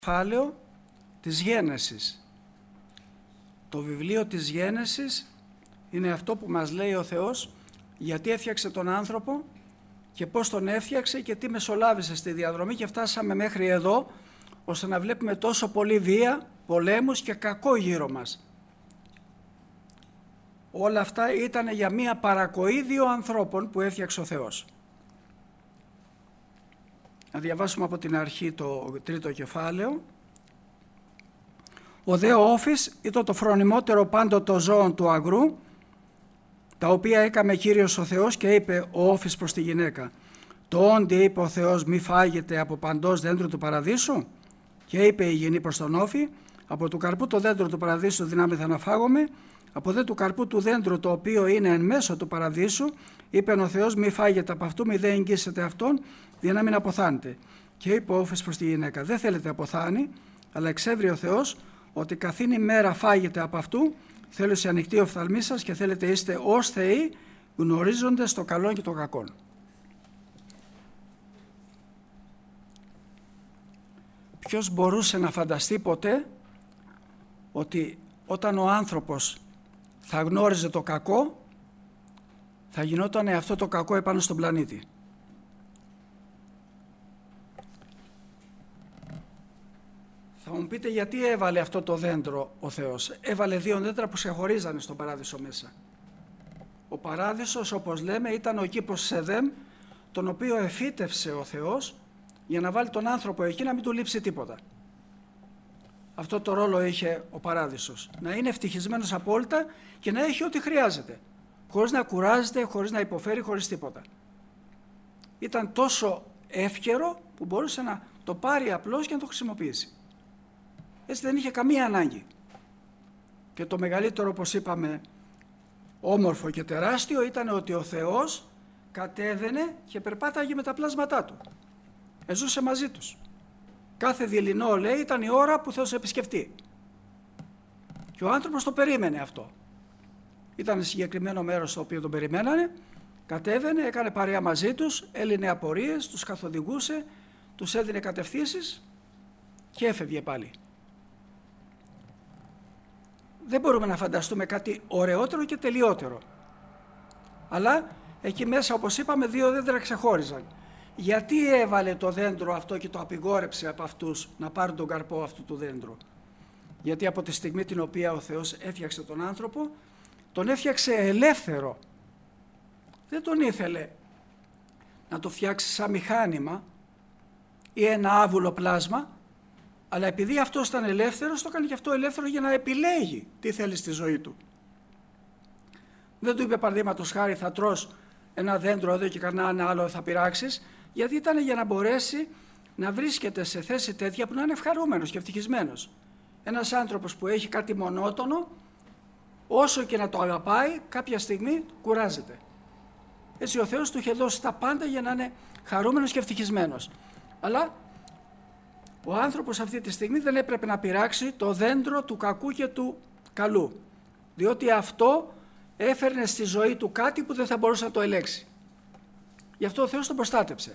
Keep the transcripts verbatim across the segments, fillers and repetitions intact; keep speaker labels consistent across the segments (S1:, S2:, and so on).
S1: Κεφάλαιο της Γένεσης. Το βιβλίο της Γένεσης είναι αυτό που μας λέει ο Θεός γιατί έφτιαξε τον άνθρωπο και πώς τον έφτιαξε και τι μεσολάβησε στη διαδρομή, και φτάσαμε μέχρι εδώ ώστε να βλέπουμε τόσο πολύ βία, πολέμους και κακό γύρω μας. Όλα αυτά ήταν για μία παρακοή δύο ανθρώπων που έφτιαξε ο Θεός. Να διαβάσουμε από την αρχή το τρίτο κεφάλαιο. Ο δε όφης ήταν το φρονιμότερο πάντοτο ζώων του αγρού, τα οποία έκαμε Κύριος ο Θεός, και είπε ο όφης προς τη γυναίκα: το όντι, είπε ο Θεός, μη φάγετε από παντός δέντρου του παραδείσου. Και είπε η γυνή προς τον όφη: από του καρπού το δέντρο του παραδείσου δυνάμεθα να φάγουμε, από δε του καρπού του δέντρου το οποίο είναι εν μέσω του παραδείσου, είπε ο Θεός, μη φάγετε από αυτού, μη δε εγγύσετε αυτόν, για να μην αποθάνετε. Και είπε ο όφης προς τη γυναίκα: δεν θέλετε αποθάνει, αλλά εξέβρει ο Θεός ότι καθήν ημέρα φάγετε από αυτού, θέλω σε ανοιχτή οφθαλμή σας και θέλετε είστε ως θεοί, γνωρίζοντες το καλό και το κακό. Ποιος μπορούσε να φανταστεί ποτέ ότι όταν ο άνθρωπος θα γνώριζε το κακό, θα γινόταν αυτό το κακό επάνω στον πλανήτη. Θα μου πείτε γιατί έβαλε αυτό το δέντρο ο Θεός. Έβαλε δύο δέντρα που ξεχωρίζανε στον παράδεισο μέσα. Ο παράδεισος, όπως λέμε, ήταν ο κήπος Σεδέμ, τον οποίο εφύτευσε ο Θεός για να βάλει τον άνθρωπο εκεί να μην του λείψει τίποτα. Αυτό το ρόλο είχε ο παράδεισος. Να είναι ευτυχισμένος απόλυτα και να έχει ό,τι χρειάζεται. Χωρίς να κουράζεται, χωρίς να υποφέρει, χωρίς τίποτα. Ήταν τόσο εύκαιρο που μπορούσε να το πάρει απλώς και να το χρησιμοποιήσει. Έτσι δεν είχε καμία ανάγκη. Και το μεγαλύτερο, όπως είπαμε, όμορφο και τεράστιο ήταν ότι ο Θεός κατέβαινε και περπάταγε με τα πλάσματά του. Εζούσε μαζί τους. Κάθε δειλινό, λέει, ήταν η ώρα που θα τους επισκεφτεί. Και ο άνθρωπος το περίμενε αυτό. Ήταν συγκεκριμένο μέρος στο οποίο τον περιμένανε, κατέβαινε, έκανε παρέα μαζί τους, έλυνε απορίες, τους καθοδηγούσε, τους έδινε κατευθύνσεις και έφευγε πάλι. Δεν μπορούμε να φανταστούμε κάτι ωραιότερο και τελειότερο. Αλλά εκεί μέσα, όπως είπαμε, δύο δέντρα ξεχώριζαν. Γιατί έβαλε το δέντρο αυτό και το απειγόρεψε από αυτούς να πάρουν τον καρπό αυτού του δέντρου? Γιατί από τη στιγμή την οποία ο Θεός έφτιαξε τον άνθρωπο, τον έφτιαξε ελεύθερο. Δεν τον ήθελε να το φτιάξει σαν μηχάνημα ή ένα άβουλο πλάσμα, αλλά επειδή αυτός ήταν ελεύθερος, το έκανε και αυτό ελεύθερο για να επιλέγει τι θέλει στη ζωή του. Δεν του είπε, παραδείγματος χάρη, θα τρως ένα δέντρο εδώ και κανένα άλλο θα πειράξεις, γιατί ήταν για να μπορέσει να βρίσκεται σε θέση τέτοια που να είναι ευχαρούμενος και ευτυχισμένος. Ένας άνθρωπος που έχει κάτι μονότονο, όσο και να το αγαπάει, κάποια στιγμή κουράζεται. Έτσι ο Θεός του είχε δώσει τα πάντα για να είναι χαρούμενος και ευτυχισμένος. Αλλά ο άνθρωπος αυτή τη στιγμή δεν έπρεπε να πειράξει το δέντρο του κακού και του καλού, διότι αυτό έφερνε στη ζωή του κάτι που δεν θα μπορούσε να το ελέγξει. Γι' αυτό ο Θεός τον προστάτεψε.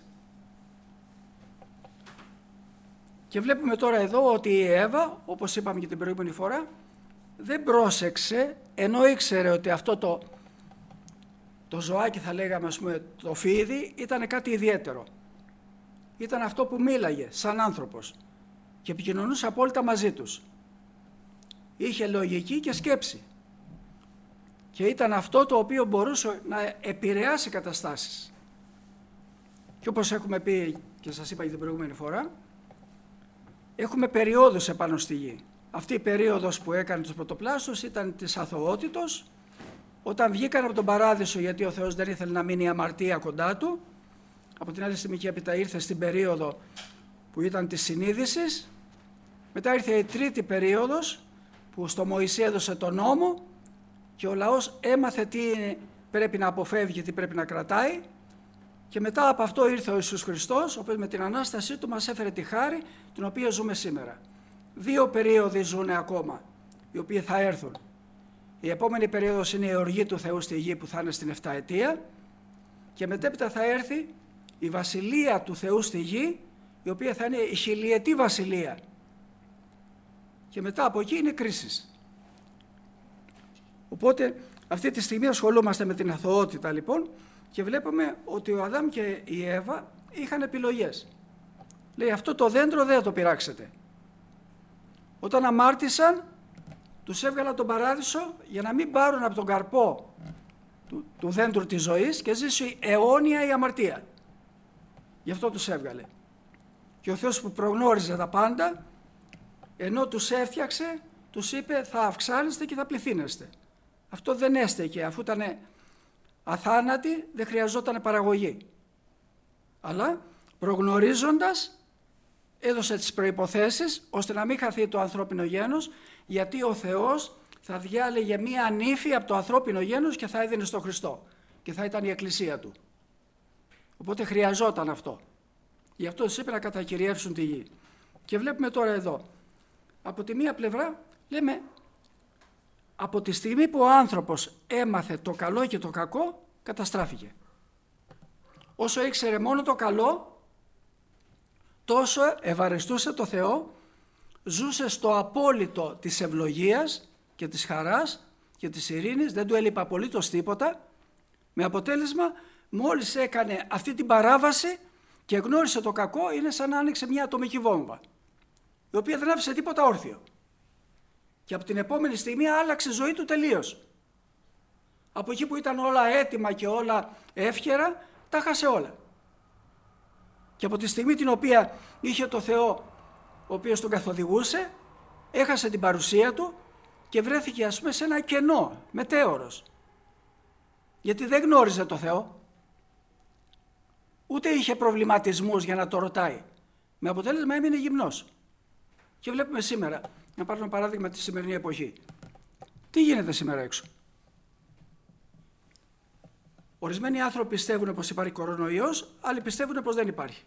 S1: Και βλέπουμε τώρα εδώ ότι η Εύα, όπως είπαμε και την προηγούμενη φορά, δεν πρόσεξε, ενώ ήξερε ότι αυτό το, το ζωάκι, θα λέγαμε, ας πούμε, το φίδι, ήταν κάτι ιδιαίτερο. Ήταν αυτό που μίλαγε σαν άνθρωπος και επικοινωνούσε απόλυτα μαζί τους. Είχε λογική και σκέψη. Και ήταν αυτό το οποίο μπορούσε να επηρεάσει καταστάσεις. Και όπως έχουμε πει και σας είπα και την προηγούμενη φορά, έχουμε περιόδους επάνω στη γη. Αυτή η περίοδος που έκανε τους πρωτοπλάστους ήταν της αθωότητος, όταν βγήκαν από τον παράδεισο γιατί ο Θεός δεν ήθελε να μείνει η αμαρτία κοντά του. Από την άλλη στιγμή και έπειτα ήρθε στην περίοδο που ήταν της συνείδησης. Μετά ήρθε η τρίτη περίοδος που στο Μωυσή έδωσε τον νόμο και ο λαός έμαθε τι πρέπει να αποφεύγει, τι πρέπει να κρατάει. Και μετά από αυτό ήρθε ο Ιησούς Χριστός, ο οποίος με την Ανάστασή του μας έφερε τη χάρη την οποία ζούμε σήμερα. Δύο περίοδοι ζουν ακόμα, οι οποίοι θα έρθουν. Η επόμενη περίοδος είναι η οργή του Θεού στη γη που θα είναι στην εφταετία, και μετέπειτα θα έρθει η βασιλεία του Θεού στη γη, η οποία θα είναι η χιλιετή βασιλεία, και μετά από εκεί είναι κρίσεις. Οπότε αυτή τη στιγμή ασχολούμαστε με την αθωότητα λοιπόν και βλέπουμε ότι ο Αδάμ και η Εύα είχαν επιλογές. Λέει αυτό το δέντρο δεν θα το πειράξετε. Όταν αμάρτησαν τους έβγαλα τον παράδεισο για να μην πάρουν από τον καρπό του, του δέντρου της ζωής και ζήσει αιώνια η αμαρτία. Γι' αυτό τους έβγαλε. Και ο Θεός που προγνώριζε τα πάντα, ενώ τους έφτιαξε, τους είπε θα αυξάνεστε και θα πληθύνεστε. Αυτό δεν έστεκε, αφού ήταν αθάνατοι δεν χρειαζόταν παραγωγή. Αλλά προγνωρίζοντας έδωσε τις προϋποθέσεις ώστε να μην χαθεί το ανθρώπινο γένος, γιατί ο Θεός θα διάλεγε μία νύφη από το ανθρώπινο γένος και θα έδινε στο Χριστό και θα ήταν η εκκλησία του. Οπότε χρειαζόταν αυτό. Γι' αυτό τους είπε να κατακυριεύσουν τη γη. Και βλέπουμε τώρα εδώ, από τη μία πλευρά λέμε, από τη στιγμή που ο άνθρωπος έμαθε το καλό και το κακό, καταστράφηκε. Όσο ήξερε μόνο το καλό, τόσο ευαρεστούσε το Θεό, ζούσε στο απόλυτο της ευλογίας και της χαράς και της ειρήνης, δεν του έλειπε απολύτως τίποτα, με αποτέλεσμα μόλις έκανε αυτή την παράβαση και γνώρισε το κακό, είναι σαν να άνοιξε μια ατομική βόμβα, η οποία δεν άφησε τίποτα όρθιο. Και από την επόμενη στιγμή άλλαξε η ζωή του τελείως. Από εκεί που ήταν όλα έτοιμα και όλα εύκαιρα, τα χάσε όλα. Και από τη στιγμή την οποία είχε το Θεό, ο οποίος τον καθοδηγούσε, έχασε την παρουσία του και βρέθηκε ας πούμε σε ένα κενό, μετέωρος. Γιατί δεν γνώριζε το Θεό, ούτε είχε προβληματισμούς για να το ρωτάει. Με αποτέλεσμα έμεινε γυμνός. Και βλέπουμε σήμερα, να πάρουμε παράδειγμα τη σημερινή εποχή. Τι γίνεται σήμερα έξω? Ορισμένοι άνθρωποι πιστεύουν πως υπάρχει κορονοϊός, άλλοι πιστεύουν πως δεν υπάρχει.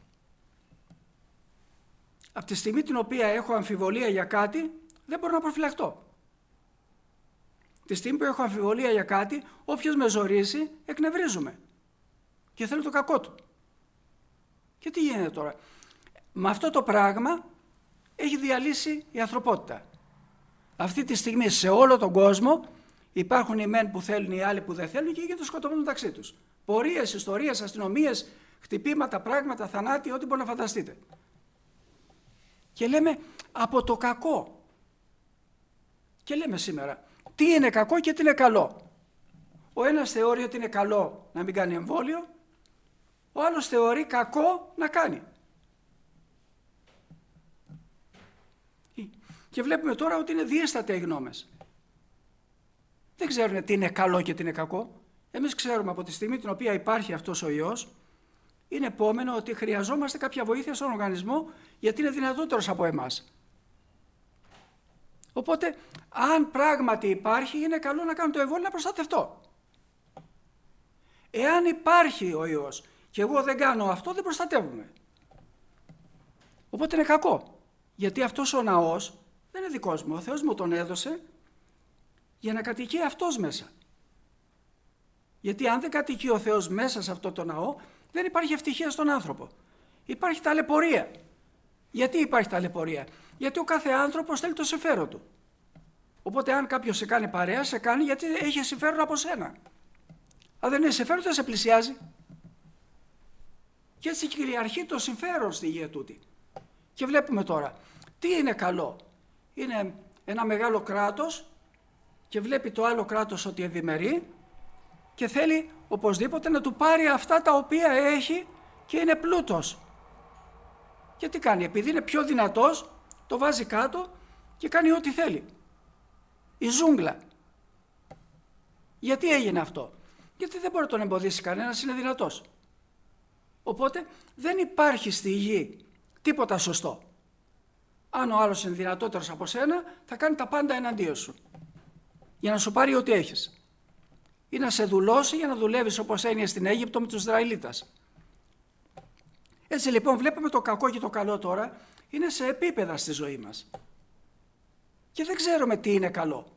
S1: Από τη στιγμή την οποία έχω αμφιβολία για κάτι, δεν μπορώ να προφυλαχτώ. Τη στιγμή που έχω αμφιβολία για κάτι, όποιος με ζορίζει, εκνευρίζουμε. Και θέλω το κακό του. Και τι γίνεται τώρα? Με αυτό το πράγμα έχει διαλύσει η ανθρωπότητα. Αυτή τη στιγμή σε όλο τον κόσμο υπάρχουν οι μεν που θέλουν, οι άλλοι που δεν θέλουν και γίνεται σκοτωμένο μεταξύ τους. Πορείες, ιστορίες, αστυνομίες, χτυπήματα, πράγματα, θανάτοι, ό,τι μπορεί να φανταστείτε. Και λέμε από το κακό. Και λέμε σήμερα τι είναι κακό και τι είναι καλό. Ο ένας θεωρεί ότι είναι καλό να μην κάνει εμβόλιο, ο άλλος θεωρεί κακό να κάνει. Και βλέπουμε τώρα ότι είναι διέστατα οι γνώμες. Δεν ξέρουν τι είναι καλό και τι είναι κακό. Εμείς ξέρουμε από τη στιγμή την οποία υπάρχει αυτός ο ιός, είναι επόμενο ότι χρειαζόμαστε κάποια βοήθεια στον οργανισμό γιατί είναι δυνατότερος από εμάς. Οπότε, αν πράγματι υπάρχει, είναι καλό να κάνω το εμβόλιο να προστατευτώ. Εάν υπάρχει ο ιός και εγώ δεν κάνω αυτό, δεν προστατεύουμε. Οπότε είναι κακό. Γιατί αυτός ο ναός δεν είναι δικός μου. Ο Θεός μου τον έδωσε για να κατοικεί αυτός μέσα. Γιατί αν δεν κατοικεί ο Θεός μέσα σε αυτό το ναό, δεν υπάρχει ευτυχία στον άνθρωπο. Υπάρχει ταλαιπωρία. Γιατί υπάρχει ταλαιπωρία? Γιατί ο κάθε άνθρωπος θέλει το συμφέρον του. Οπότε αν κάποιος σε κάνει παρέα, σε κάνει γιατί έχει συμφέρον από σένα. Αν δεν είναι συμφέρον, δεν σε πλησιάζει. Και έτσι κυριαρχεί το συμφέρον στη γη τούτη. Και βλέπουμε τώρα, τι είναι καλό? Είναι ένα μεγάλο κράτος και βλέπει το άλλο κράτος ότι ευημερεί και θέλει οπωσδήποτε να του πάρει αυτά τα οποία έχει και είναι πλούτος. Και τι κάνει? Επειδή είναι πιο δυνατός, το βάζει κάτω και κάνει ό,τι θέλει. Η ζούγκλα. Γιατί έγινε αυτό? Γιατί δεν μπορεί να τον εμποδίσει κανένας, είναι δυνατός. Οπότε δεν υπάρχει στη γη τίποτα σωστό. Αν ο άλλος είναι δυνατότερος από σένα, θα κάνει τα πάντα εναντίον σου. Για να σου πάρει ό,τι έχεις. Ή να σε δουλώσει για να δουλεύεις όπως έγινε στην Αίγυπτο με τους Ισραηλίτας. Έτσι λοιπόν βλέπουμε το κακό και το καλό τώρα είναι σε επίπεδα στη ζωή μας. Και δεν ξέρουμε τι είναι καλό.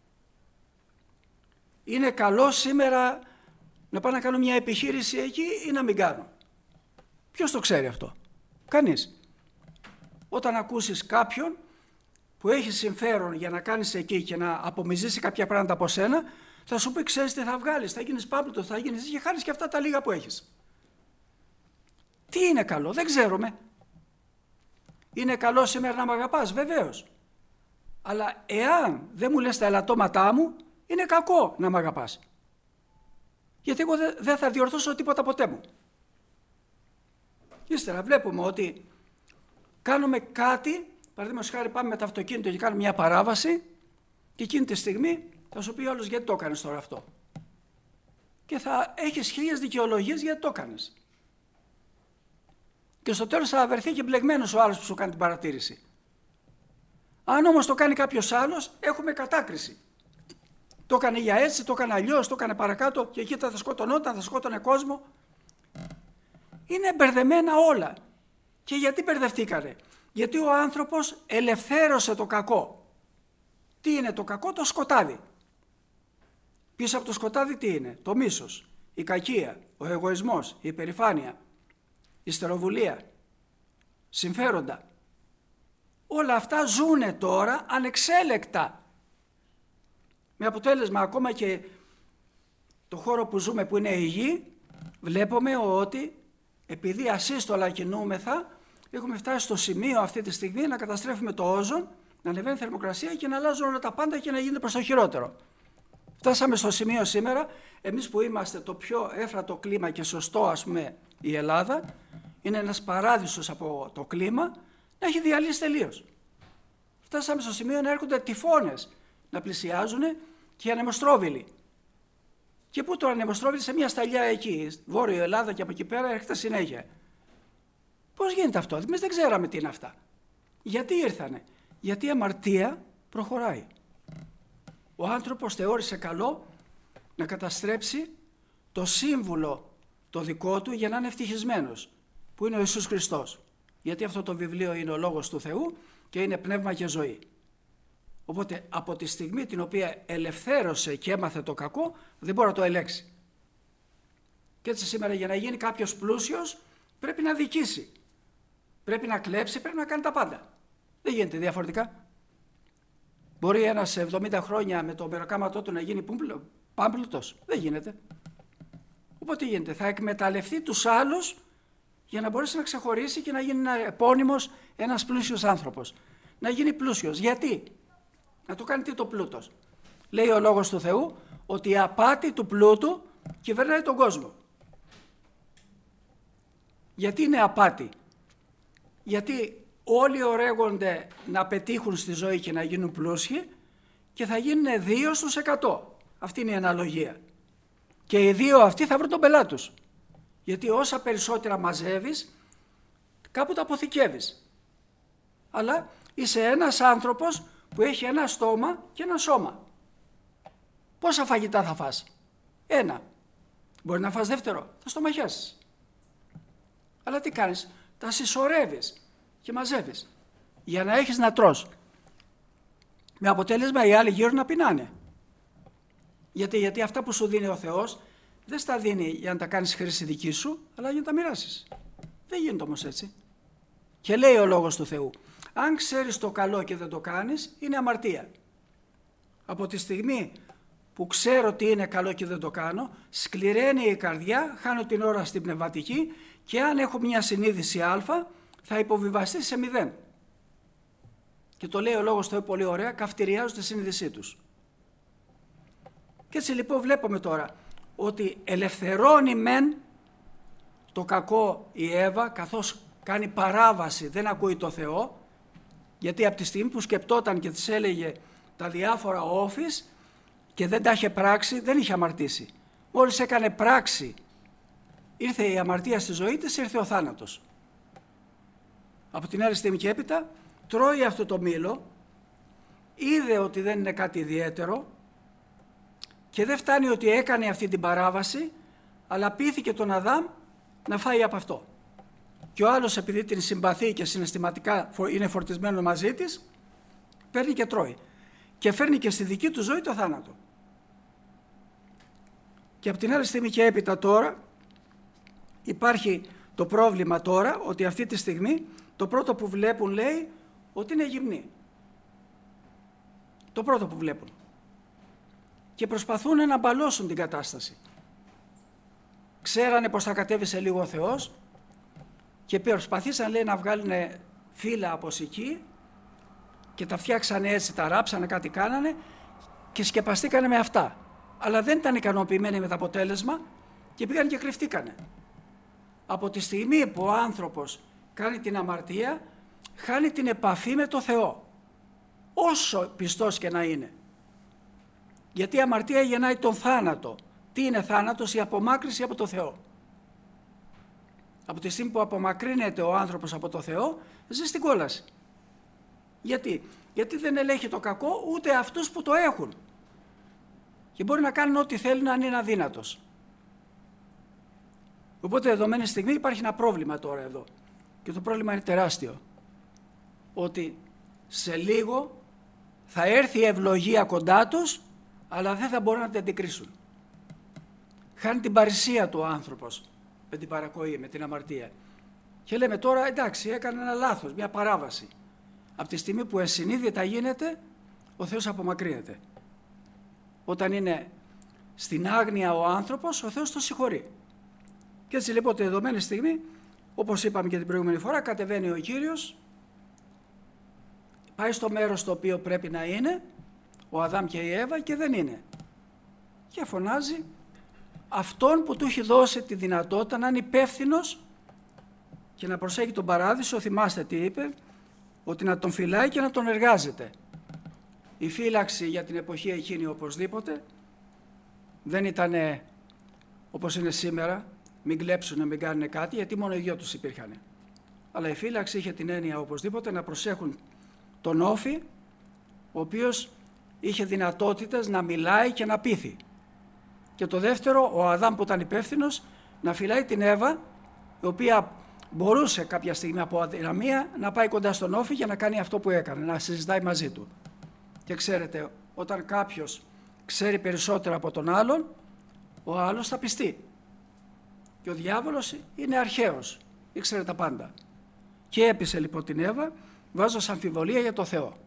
S1: Είναι καλό σήμερα να πάω να κάνω μια επιχείρηση εκεί ή να μην κάνω? Ποιος το ξέρει αυτό? Κανείς. Όταν ακούσεις κάποιον που έχει συμφέρον για να κάνεις εκεί και να απομυζήσει κάποια πράγματα από σένα, θα σου πει, ξέρεις τι θα βγάλεις, θα γίνεις πάμπλουτο, θα γίνεις και χάνεις και αυτά τα λίγα που έχεις. Τι είναι καλό, δεν ξέρουμε. Είναι καλό σήμερα να μ' αγαπάς, βεβαίως. Αλλά εάν δεν μου λες τα ελαττώματά μου, είναι κακό να μ' αγαπάς. Γιατί εγώ δεν θα διορθώσω τίποτα ποτέ μου. Ύστερα βλέπουμε ότι κάνουμε κάτι, παραδείγματος χάρη πάμε με το αυτοκίνητο και κάνουμε μια παράβαση και εκείνη τη στιγμή θα σου πει όλος γιατί το έκανες τώρα αυτό. Και θα έχεις χίλιες δικαιολογίες γιατί το έκανες. Και στο τέλος θα βρεθεί και μπλεγμένος ο άλλος που σου κάνει την παρατήρηση. Αν όμως το κάνει κάποιος άλλος, έχουμε κατάκριση. Το έκανε για έτσι, το έκανε αλλιώς, το έκανε παρακάτω και εκεί θα σκοτωνόταν, θα σκότωνε κόσμο. Είναι μπερδεμένα όλα. Και γιατί μπερδευτήκανε? Γιατί ο άνθρωπος ελευθέρωσε το κακό. Τι είναι το κακό? Το σκοτάδι. Πίσω από το σκοτάδι τι είναι? Το μίσος, η κακία, ο εγωισμός, η υπερηφάνεια, η στεροβουλία, συμφέροντα. Όλα αυτά ζουνε τώρα ανεξέλεκτα. Με αποτέλεσμα ακόμα και το χώρο που ζούμε που είναι η γη, βλέπουμε ότι επειδή ασύστολα κινούμεθα, έχουμε φτάσει στο σημείο αυτή τη στιγμή να καταστρέφουμε το όζον, να ανεβαίνει η θερμοκρασία και να αλλάζουν όλα τα πάντα και να γίνεται προς το χειρότερο. Φτάσαμε στο σημείο σήμερα, εμείς που είμαστε το πιο έφρατο κλίμα και σωστό, ας πούμε, η Ελλάδα, είναι ένας παράδεισος από το κλίμα, να έχει διαλύσει τελείως. Φτάσαμε στο σημείο να έρχονται τυφώνες, να πλησιάζουν και ανεμοστρόβιλοι. Και πού τώρα ανεμοστρόβιλοι? Σε μια σταλιά εκεί, Βόρειο Ελλάδα και από εκεί πέρα έρχεται συνέχεια. Πώς γίνεται αυτό? Εμείς δεν ξέραμε τι είναι αυτά. Γιατί ήρθανε? Γιατί η αμαρτία προχωράει. Ο άνθρωπος θεώρησε καλό να καταστρέψει το σύμβουλο το δικό του για να είναι ευτυχισμένος, που είναι ο Ιησούς Χριστός. Γιατί αυτό το βιβλίο είναι ο Λόγος του Θεού και είναι πνεύμα και ζωή. Οπότε από τη στιγμή την οποία ελευθέρωσε και έμαθε το κακό, δεν μπορεί να το ελέξει. Και έτσι σήμερα για να γίνει κάποιος πλούσιος πρέπει να δικήσει. Πρέπει να κλέψει, πρέπει να κάνει τα πάντα. Δεν γίνεται διαφορετικά. Μπορεί ένας εβδομήντα χρόνια με το μεροκάματό του να γίνει πάμπλουτος? Δεν γίνεται. Οπότε τι γίνεται? Θα εκμεταλλευτεί τους άλλους για να μπορέσει να ξεχωρίσει και να γίνει ένα επώνυμος, ένας πλούσιος άνθρωπος. Να γίνει πλούσιος. Γιατί? Να το κάνει τι το πλούτος? Λέει ο Λόγος του Θεού ότι η απάτη του πλούτου κυβερνάει τον κόσμο. Γιατί είναι απάτη? Γιατί όλοι ορέγονται να πετύχουν στη ζωή και να γίνουν πλούσιοι και θα γίνουν δύο στους εκατό. Αυτή είναι η αναλογία. Και οι δύο αυτοί θα βρουν τον πελάτη τους. Γιατί όσα περισσότερα μαζεύεις, κάπου τα αποθηκεύεις. Αλλά είσαι ένας άνθρωπος που έχει ένα στόμα και ένα σώμα. Πόσα φαγητά θα φας? Ένα. Μπορεί να φας δεύτερο, θα στομαχιάσεις. Αλλά τι κάνεις? Τα συσσωρεύεις και μαζεύεις για να έχεις να τρως. Με αποτέλεσμα οι άλλοι γύρω να πεινάνε. Γιατί, γιατί αυτά που σου δίνει ο Θεός δεν στα δίνει για να τα κάνεις χρήση δική σου, αλλά για να τα μοιράσεις. Δεν γίνεται όμως έτσι. Και λέει ο Λόγος του Θεού, αν ξέρεις το καλό και δεν το κάνεις, είναι αμαρτία. Από τη στιγμή που ξέρω τι είναι καλό και δεν το κάνω, σκληραίνει η καρδιά, χάνω την ώρα στην πνευματική και αν έχω μια συνείδηση α, θα υποβιβαστεί σε μηδέν. Και το λέει ο Λόγος του Θεού πολύ ωραία, καυτηριάζουν τη συνείδησή τους. Και έτσι λοιπόν βλέπουμε τώρα ότι ελευθερώνει μεν το κακό η Εύα, καθώς κάνει παράβαση, δεν ακούει το Θεό, γιατί από τη στιγμή που σκεπτόταν και της έλεγε τα διάφορα όφης και δεν τα είχε πράξει, δεν είχε αμαρτήσει. Μόλις έκανε πράξη, ήρθε η αμαρτία στη ζωή της, ήρθε ο θάνατος. Από την άλλη στιγμή και έπειτα, τρώει αυτό το μήλο, είδε ότι δεν είναι κάτι ιδιαίτερο και δεν φτάνει ότι έκανε αυτή την παράβαση, αλλά πείθηκε τον Αδάμ να φάει από αυτό. Και ο άλλος, επειδή την συμπαθεί και συναισθηματικά είναι φορτισμένο μαζί της, παίρνει και τρώει. Και φέρνει και στη δική του ζωή το θάνατο. Και από την άλλη στιγμή και έπειτα τώρα, υπάρχει το πρόβλημα τώρα, ότι αυτή τη στιγμή το πρώτο που βλέπουν λέει ότι είναι γυμνοί. Το πρώτο που βλέπουν. Και προσπαθούν να μπαλώσουν την κατάσταση. Ξέρανε πως θα κατέβει σε λίγο ο Θεός και προσπαθήσαν, λέει, να βγάλουν φύλλα από εκεί και τα φτιάξανε έτσι, τα ράψανε, κάτι κάνανε και σκεπαστήκανε με αυτά. Αλλά δεν ήταν ικανοποιημένοι με το αποτέλεσμα και πήγαν και κρυφτήκανε. Από τη στιγμή που ο άνθρωπος κάνει την αμαρτία, χάνει την επαφή με το Θεό, όσο πιστός και να είναι. Γιατί η αμαρτία γεννάει τον θάνατο. Τι είναι θάνατος? Η απομάκρυνση από το Θεό. Από τη στιγμή που απομακρύνεται ο άνθρωπος από το Θεό, ζει στην κόλαση. Γιατί? Γιατί δεν ελέγχει το κακό ούτε αυτούς που το έχουν. Και μπορεί να κάνουν ό,τι θέλουν αν είναι αδύνατος. Οπότε δεδομένη στιγμή υπάρχει ένα πρόβλημα τώρα εδώ. Και το πρόβλημα είναι τεράστιο. Ότι σε λίγο θα έρθει η ευλογία κοντά τους, αλλά δεν θα μπορούν να την αντικρίσουν. Χάνει την παρησία του ο άνθρωπος με την παρακοή, με την αμαρτία. Και λέμε τώρα, εντάξει, έκανε ένα λάθος, μια παράβαση. Από τη στιγμή που ενσυνείδητα γίνεται, ο Θεός απομακρύνεται. Όταν είναι στην άγνοια ο άνθρωπος, ο Θεός τον συγχωρεί. Και έτσι λοιπόν τη δεδομένη στιγμή, όπως είπαμε και την προηγούμενη φορά, κατεβαίνει ο Κύριος, πάει στο μέρος το οποίο πρέπει να είναι, ο Αδάμ και η Εύα, και δεν είναι. Και φωνάζει αυτόν που του έχει δώσει τη δυνατότητα να είναι υπεύθυνος και να προσέχει τον παράδεισο. Θυμάστε τι είπε, ότι να τον φυλάει και να τον εργάζεται. Η φύλαξη για την εποχή εκείνη οπωσδήποτε δεν ήταν όπως είναι σήμερα, μην κλέψουν, μην κάνουν κάτι, γιατί μόνο οι δυο τους υπήρχαν. Αλλά η φύλαξη είχε την έννοια οπωσδήποτε να προσέχουν τον όφη, ο οποίος είχε δυνατότητες να μιλάει και να πείθει. Και το δεύτερο, ο Αδάμ που ήταν υπεύθυνος, να φυλάει την Εύα, η οποία μπορούσε κάποια στιγμή από αδυναμία να πάει κοντά στον όφη για να κάνει αυτό που έκανε, να συζητάει μαζί του. Και ξέρετε, όταν κάποιος ξέρει περισσότερο από τον άλλον, ο άλλος θα πιστεί. Και ο διάβολος είναι αρχαίος, ήξερε τα πάντα. Και έπεισε λοιπόν την Εύα, βάζοντας αμφιβολία για το Θεό.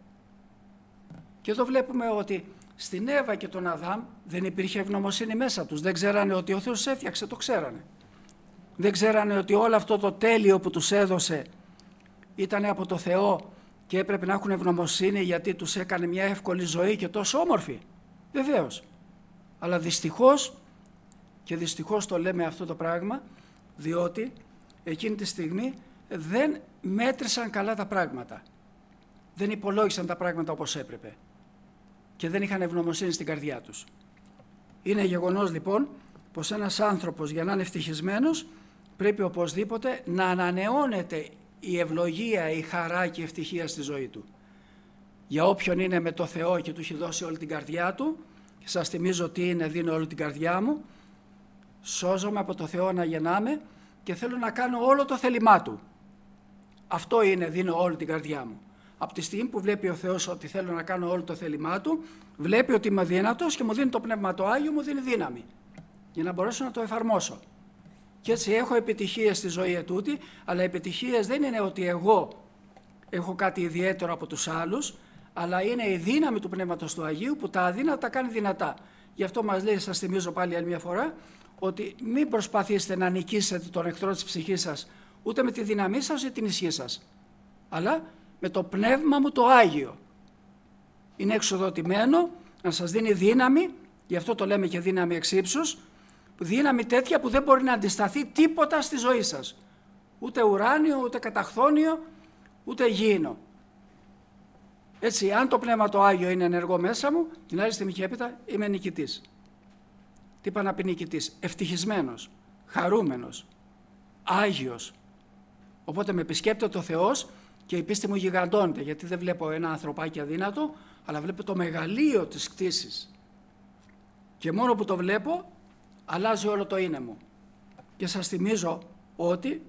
S1: Και εδώ βλέπουμε ότι στην Εύα και τον Αδάμ δεν υπήρχε ευγνωμοσύνη μέσα τους. Δεν ξέρανε ότι ο Θεός έφτιαξε, το ξέρανε. Δεν ξέρανε ότι όλο αυτό το τέλειο που τους έδωσε ήταν από το Θεό και έπρεπε να έχουν ευγνωμοσύνη γιατί τους έκανε μια εύκολη ζωή και τόσο όμορφη. Βεβαίως. Αλλά δυστυχώς, και δυστυχώς το λέμε αυτό το πράγμα, διότι εκείνη τη στιγμή δεν μέτρησαν καλά τα πράγματα. Δεν υπολόγισαν τα πράγματα όπως έπρεπε. Και δεν είχαν ευγνωμοσύνη στην καρδιά τους. Είναι γεγονός λοιπόν πως ένας άνθρωπος για να είναι ευτυχισμένος πρέπει οπωσδήποτε να ανανεώνεται η ευλογία, η χαρά και η ευτυχία στη ζωή του. Για όποιον είναι με το Θεό και του έχει δώσει όλη την καρδιά του, και σας θυμίζω τι είναι, δίνω όλη την καρδιά μου, σώζομαι από το Θεό να γεννάμε και θέλω να κάνω όλο το θέλημά του. Αυτό είναι, δίνω όλη την καρδιά μου. Από τη στιγμή που βλέπει ο Θεός ότι θέλω να κάνω όλο το θέλημά του, βλέπει ότι είμαι αδύνατος και μου δίνει το Πνεύμα το Άγιο, μου δίνει δύναμη για να μπορέσω να το εφαρμόσω. Και έτσι έχω επιτυχίες στη ζωή ετούτη, αλλά επιτυχίες δεν είναι ότι εγώ έχω κάτι ιδιαίτερο από τους άλλους, αλλά είναι η δύναμη του Πνεύματος του Αγίου που τα αδύνατα κάνει δυνατά. Γι' αυτό μας λέει, σας θυμίζω πάλι άλλη μια φορά, ότι μην προσπαθήσετε να νικήσετε τον εχθρό της ψυχής σας, ούτε με τη δύναμή σας ούτε την ισχύ σας, αλλά με το Πνεύμα μου το Άγιο. Είναι εξοδοτημένο να σας δίνει δύναμη, γι' αυτό το λέμε και δύναμη εξ ύψους, δύναμη τέτοια που δεν μπορεί να αντισταθεί τίποτα στη ζωή σας. Ούτε ουράνιο, ούτε καταχθόνιο, ούτε γήινο. Έτσι, αν το Πνεύμα το Άγιο είναι ενεργό μέσα μου, την άλλη στιγμή και έπειτα είμαι νικητής. Τι είπα να πει νικητής? Ευτυχισμένος, χαρούμενος, Άγιος. Οπότε με επισκέπτεται ο Θεός και η πίστη μου γιγαντώνεται, γιατί δεν βλέπω ένα ανθρωπάκι αδύνατο, αλλά βλέπω το μεγαλείο της κτήσης. Και μόνο που το βλέπω, αλλάζει όλο το είναι μου. Και σας θυμίζω ότι,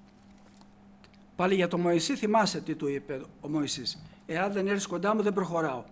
S1: πάλι για τον Μωυσή, θυμάσαι τι του είπε ο Μωυσής. Εάν δεν έρθεις κοντά μου δεν προχωράω.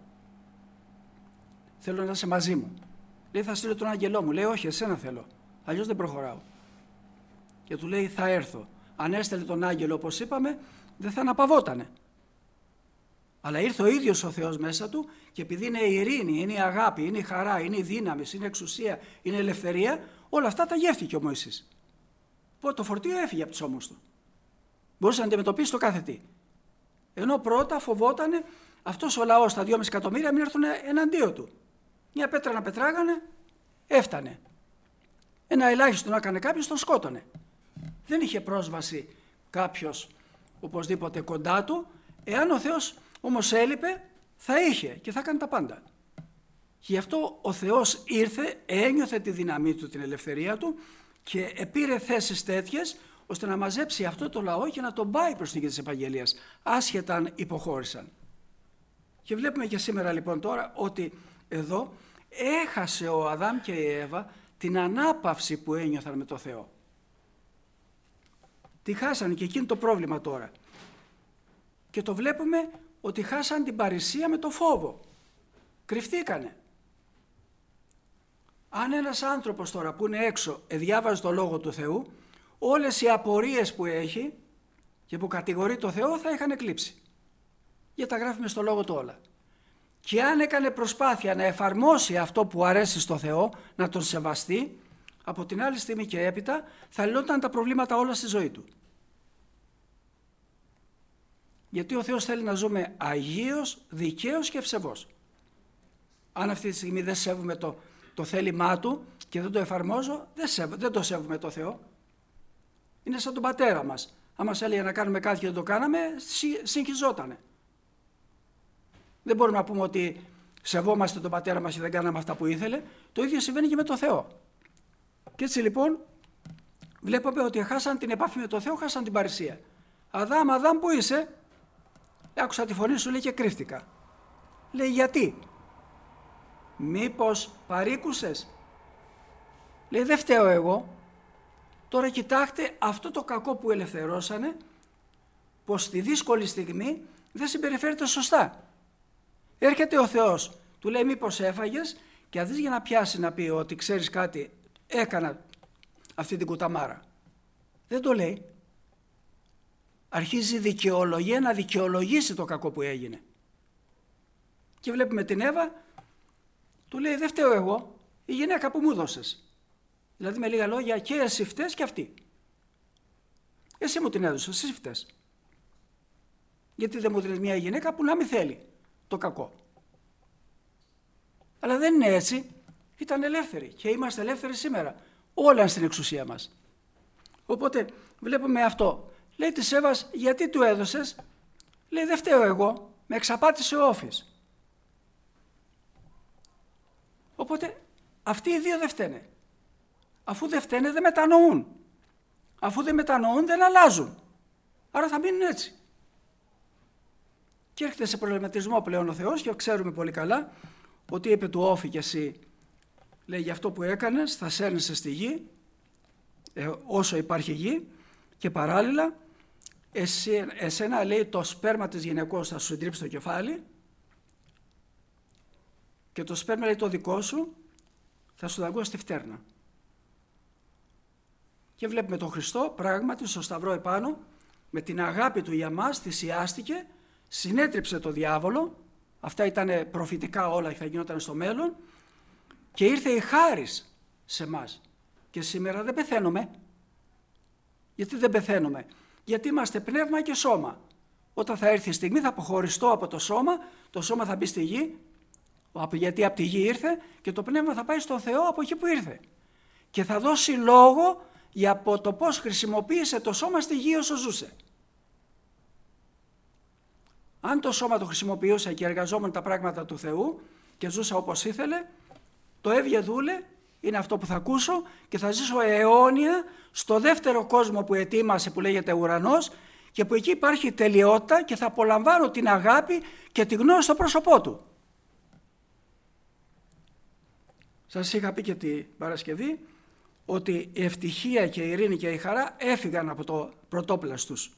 S1: Θέλω να είσαι μαζί μου. Λέει, θα στείλω τον άγγελό μου. Λέει, όχι, εσένα θέλω. Αλλιώς δεν προχωράω. Και του λέει, θα έρθω. Αν έστελε τον άγγελο όπως είπαμε, δεν θα αναπαυότανε. Αλλά ήρθε ο ίδιος ο Θεός μέσα του και επειδή είναι η ειρήνη, είναι η αγάπη, είναι η χαρά, είναι η δύναμη, είναι η εξουσία, είναι η ελευθερία, όλα αυτά τα γεύτηκε ο Μωυσής. Οπότε το φορτίο έφυγε από τους ώμους του. Μπορούσε να αντιμετωπίσει το κάθε τι. Ενώ πρώτα φοβότανε αυτός ο λαός, τα δυόμισι εκατομμύρια, μην έρθουν εναντίον του. Μια πέτρα να πετράγανε, έφτανε. Ένα ελάχιστο να έκανε κάποιος, τον σκότωνε. Δεν είχε πρόσβαση κάποιος οπωσδήποτε κοντά του. Εάν ο Θεός όμως έλειπε, θα είχε και θα έκανε τα πάντα. Γι' αυτό ο Θεός ήρθε, ένιωθε τη δύναμή του, την ελευθερία του και επήρε θέσεις τέτοιες ώστε να μαζέψει αυτό το λαό και να τον πάει προς τη γη της Επαγγελίας, άσχετα αν υποχώρησαν. Και βλέπουμε και σήμερα λοιπόν τώρα ότι εδώ έχασε ο Αδάμ και η Εύα την ανάπαυση που ένιωθαν με το Θεό. Τη χάσανε και εκείνο το πρόβλημα τώρα. Και το βλέπουμε ότι χάσαν την παρησία με το φόβο. Κρυφτήκανε. Αν ένας άνθρωπος τώρα που είναι έξω εδιάβαζε το Λόγο του Θεού, όλες οι απορίες που έχει και που κατηγορεί το Θεό θα είχαν εκλείψει. Γιατί τα γράφει μες στο Λόγο του όλα. Και αν έκανε προσπάθεια να εφαρμόσει αυτό που αρέσει στο Θεό, να τον σεβαστεί, από την άλλη στιγμή και έπειτα θα λυνόταν τα προβλήματα όλα στη ζωή του. Γιατί ο Θεός θέλει να ζούμε αγίως, δικαίως και ευσεβώς. Αν αυτή τη στιγμή δεν σέβουμε το, το θέλημά του και δεν το εφαρμόζω, δεν, σέβω, δεν το σέβουμε το Θεό. Είναι σαν τον πατέρα μας. Αν μας έλεγε να κάνουμε κάτι και δεν το κάναμε, συγχυζότανε. Δεν μπορούμε να πούμε ότι σεβόμαστε τον πατέρα μας και δεν κάναμε αυτά που ήθελε. Το ίδιο συμβαίνει και με το Θεό. Και έτσι λοιπόν βλέπουμε ότι χάσαν την επαφή με το Θεό, χάσαν την παρησία. Αδάμ, Αδάμ, πού είσαι? Άκουσα τη φωνή σου, λέει, και κρύφτηκα. Λέει, γιατί? Μήπως παρήκουσες? Λέει, δεν φταίω εγώ. Τώρα κοιτάξτε αυτό το κακό που ελευθερώσανε, πως στη δύσκολη στιγμή δεν συμπεριφέρεται σωστά. Έρχεται ο Θεός, του λέει, μήπως έφαγες? Και αντί για να πιάσει να πει ότι ξέρεις κάτι, έκανα αυτή την κουταμάρα. Δεν το λέει. Αρχίζει η δικαιολογία να δικαιολογήσει το κακό που έγινε. Και βλέπουμε την Εύα, του λέει, δεν φταίω εγώ, η γυναίκα που μου δώσες. Δηλαδή με λίγα λόγια, και εσύ φταίς και αυτή. Εσύ μου την έδωσες, εσύ φταίς. Γιατί δεν μου δίνεις μια γυναίκα που να μην θέλει το κακό? Αλλά δεν είναι έτσι. Ήταν ελεύθεροι και είμαστε ελεύθεροι σήμερα. Όλα στην εξουσία μας. Οπότε βλέπουμε αυτό. Λέει της Εύας, γιατί του έδωσες? Λέει, δεν φταίω εγώ, με εξαπάτησε ο όφης. Οπότε αυτοί οι δύο δεν φταίνε. Αφού δεν φταίνε δεν μετανοούν. Αφού δεν μετανοούν δεν αλλάζουν. Άρα θα μείνουν έτσι. Και έρχεται σε προβληματισμό πλέον ο Θεός και ξέρουμε πολύ καλά ότι είπε του Όφη και εσύ, λέει, για αυτό που έκανες θα σέρνεσαι στη γη ε, όσο υπάρχει γη και παράλληλα εσύ, εσένα, λέει, το σπέρμα της γυναικός θα σου συντρίψει το κεφάλι και το σπέρμα, λέει, το δικό σου θα σου δαγκώσει τη φτέρνα. Και βλέπουμε τον Χριστό πράγματι στο σταυρό επάνω με την αγάπη του για μας θυσιάστηκε, συνέτριψε το διάβολο, αυτά ήταν προφητικά όλα και θα γινόταν στο μέλλον, και ήρθε η χάρις σε μας. Και σήμερα δεν πεθαίνουμε. Γιατί δεν πεθαίνουμε? Γιατί είμαστε πνεύμα και σώμα. Όταν θα έρθει η στιγμή θα αποχωριστώ από το σώμα, το σώμα θα μπει στη γη, γιατί από τη γη ήρθε, και το πνεύμα θα πάει στον Θεό από εκεί που ήρθε. Και θα δώσει λόγο για το πώς χρησιμοποίησε το σώμα στη γη όσο ζούσε. Αν το σώμα το χρησιμοποιούσα και εργαζόμουν τα πράγματα του Θεού και ζούσα όπως ήθελε, το έβγε δούλε είναι αυτό που θα ακούσω και θα ζήσω αιώνια στο δεύτερο κόσμο που ετοίμασε, που λέγεται ουρανός, και που εκεί υπάρχει τελειότητα και θα απολαμβάνω την αγάπη και τη γνώση στο πρόσωπό του. Σας είχα πει και την Παρασκευή ότι η ευτυχία και η ειρήνη και η χαρά έφυγαν από το πρωτόπλας τους.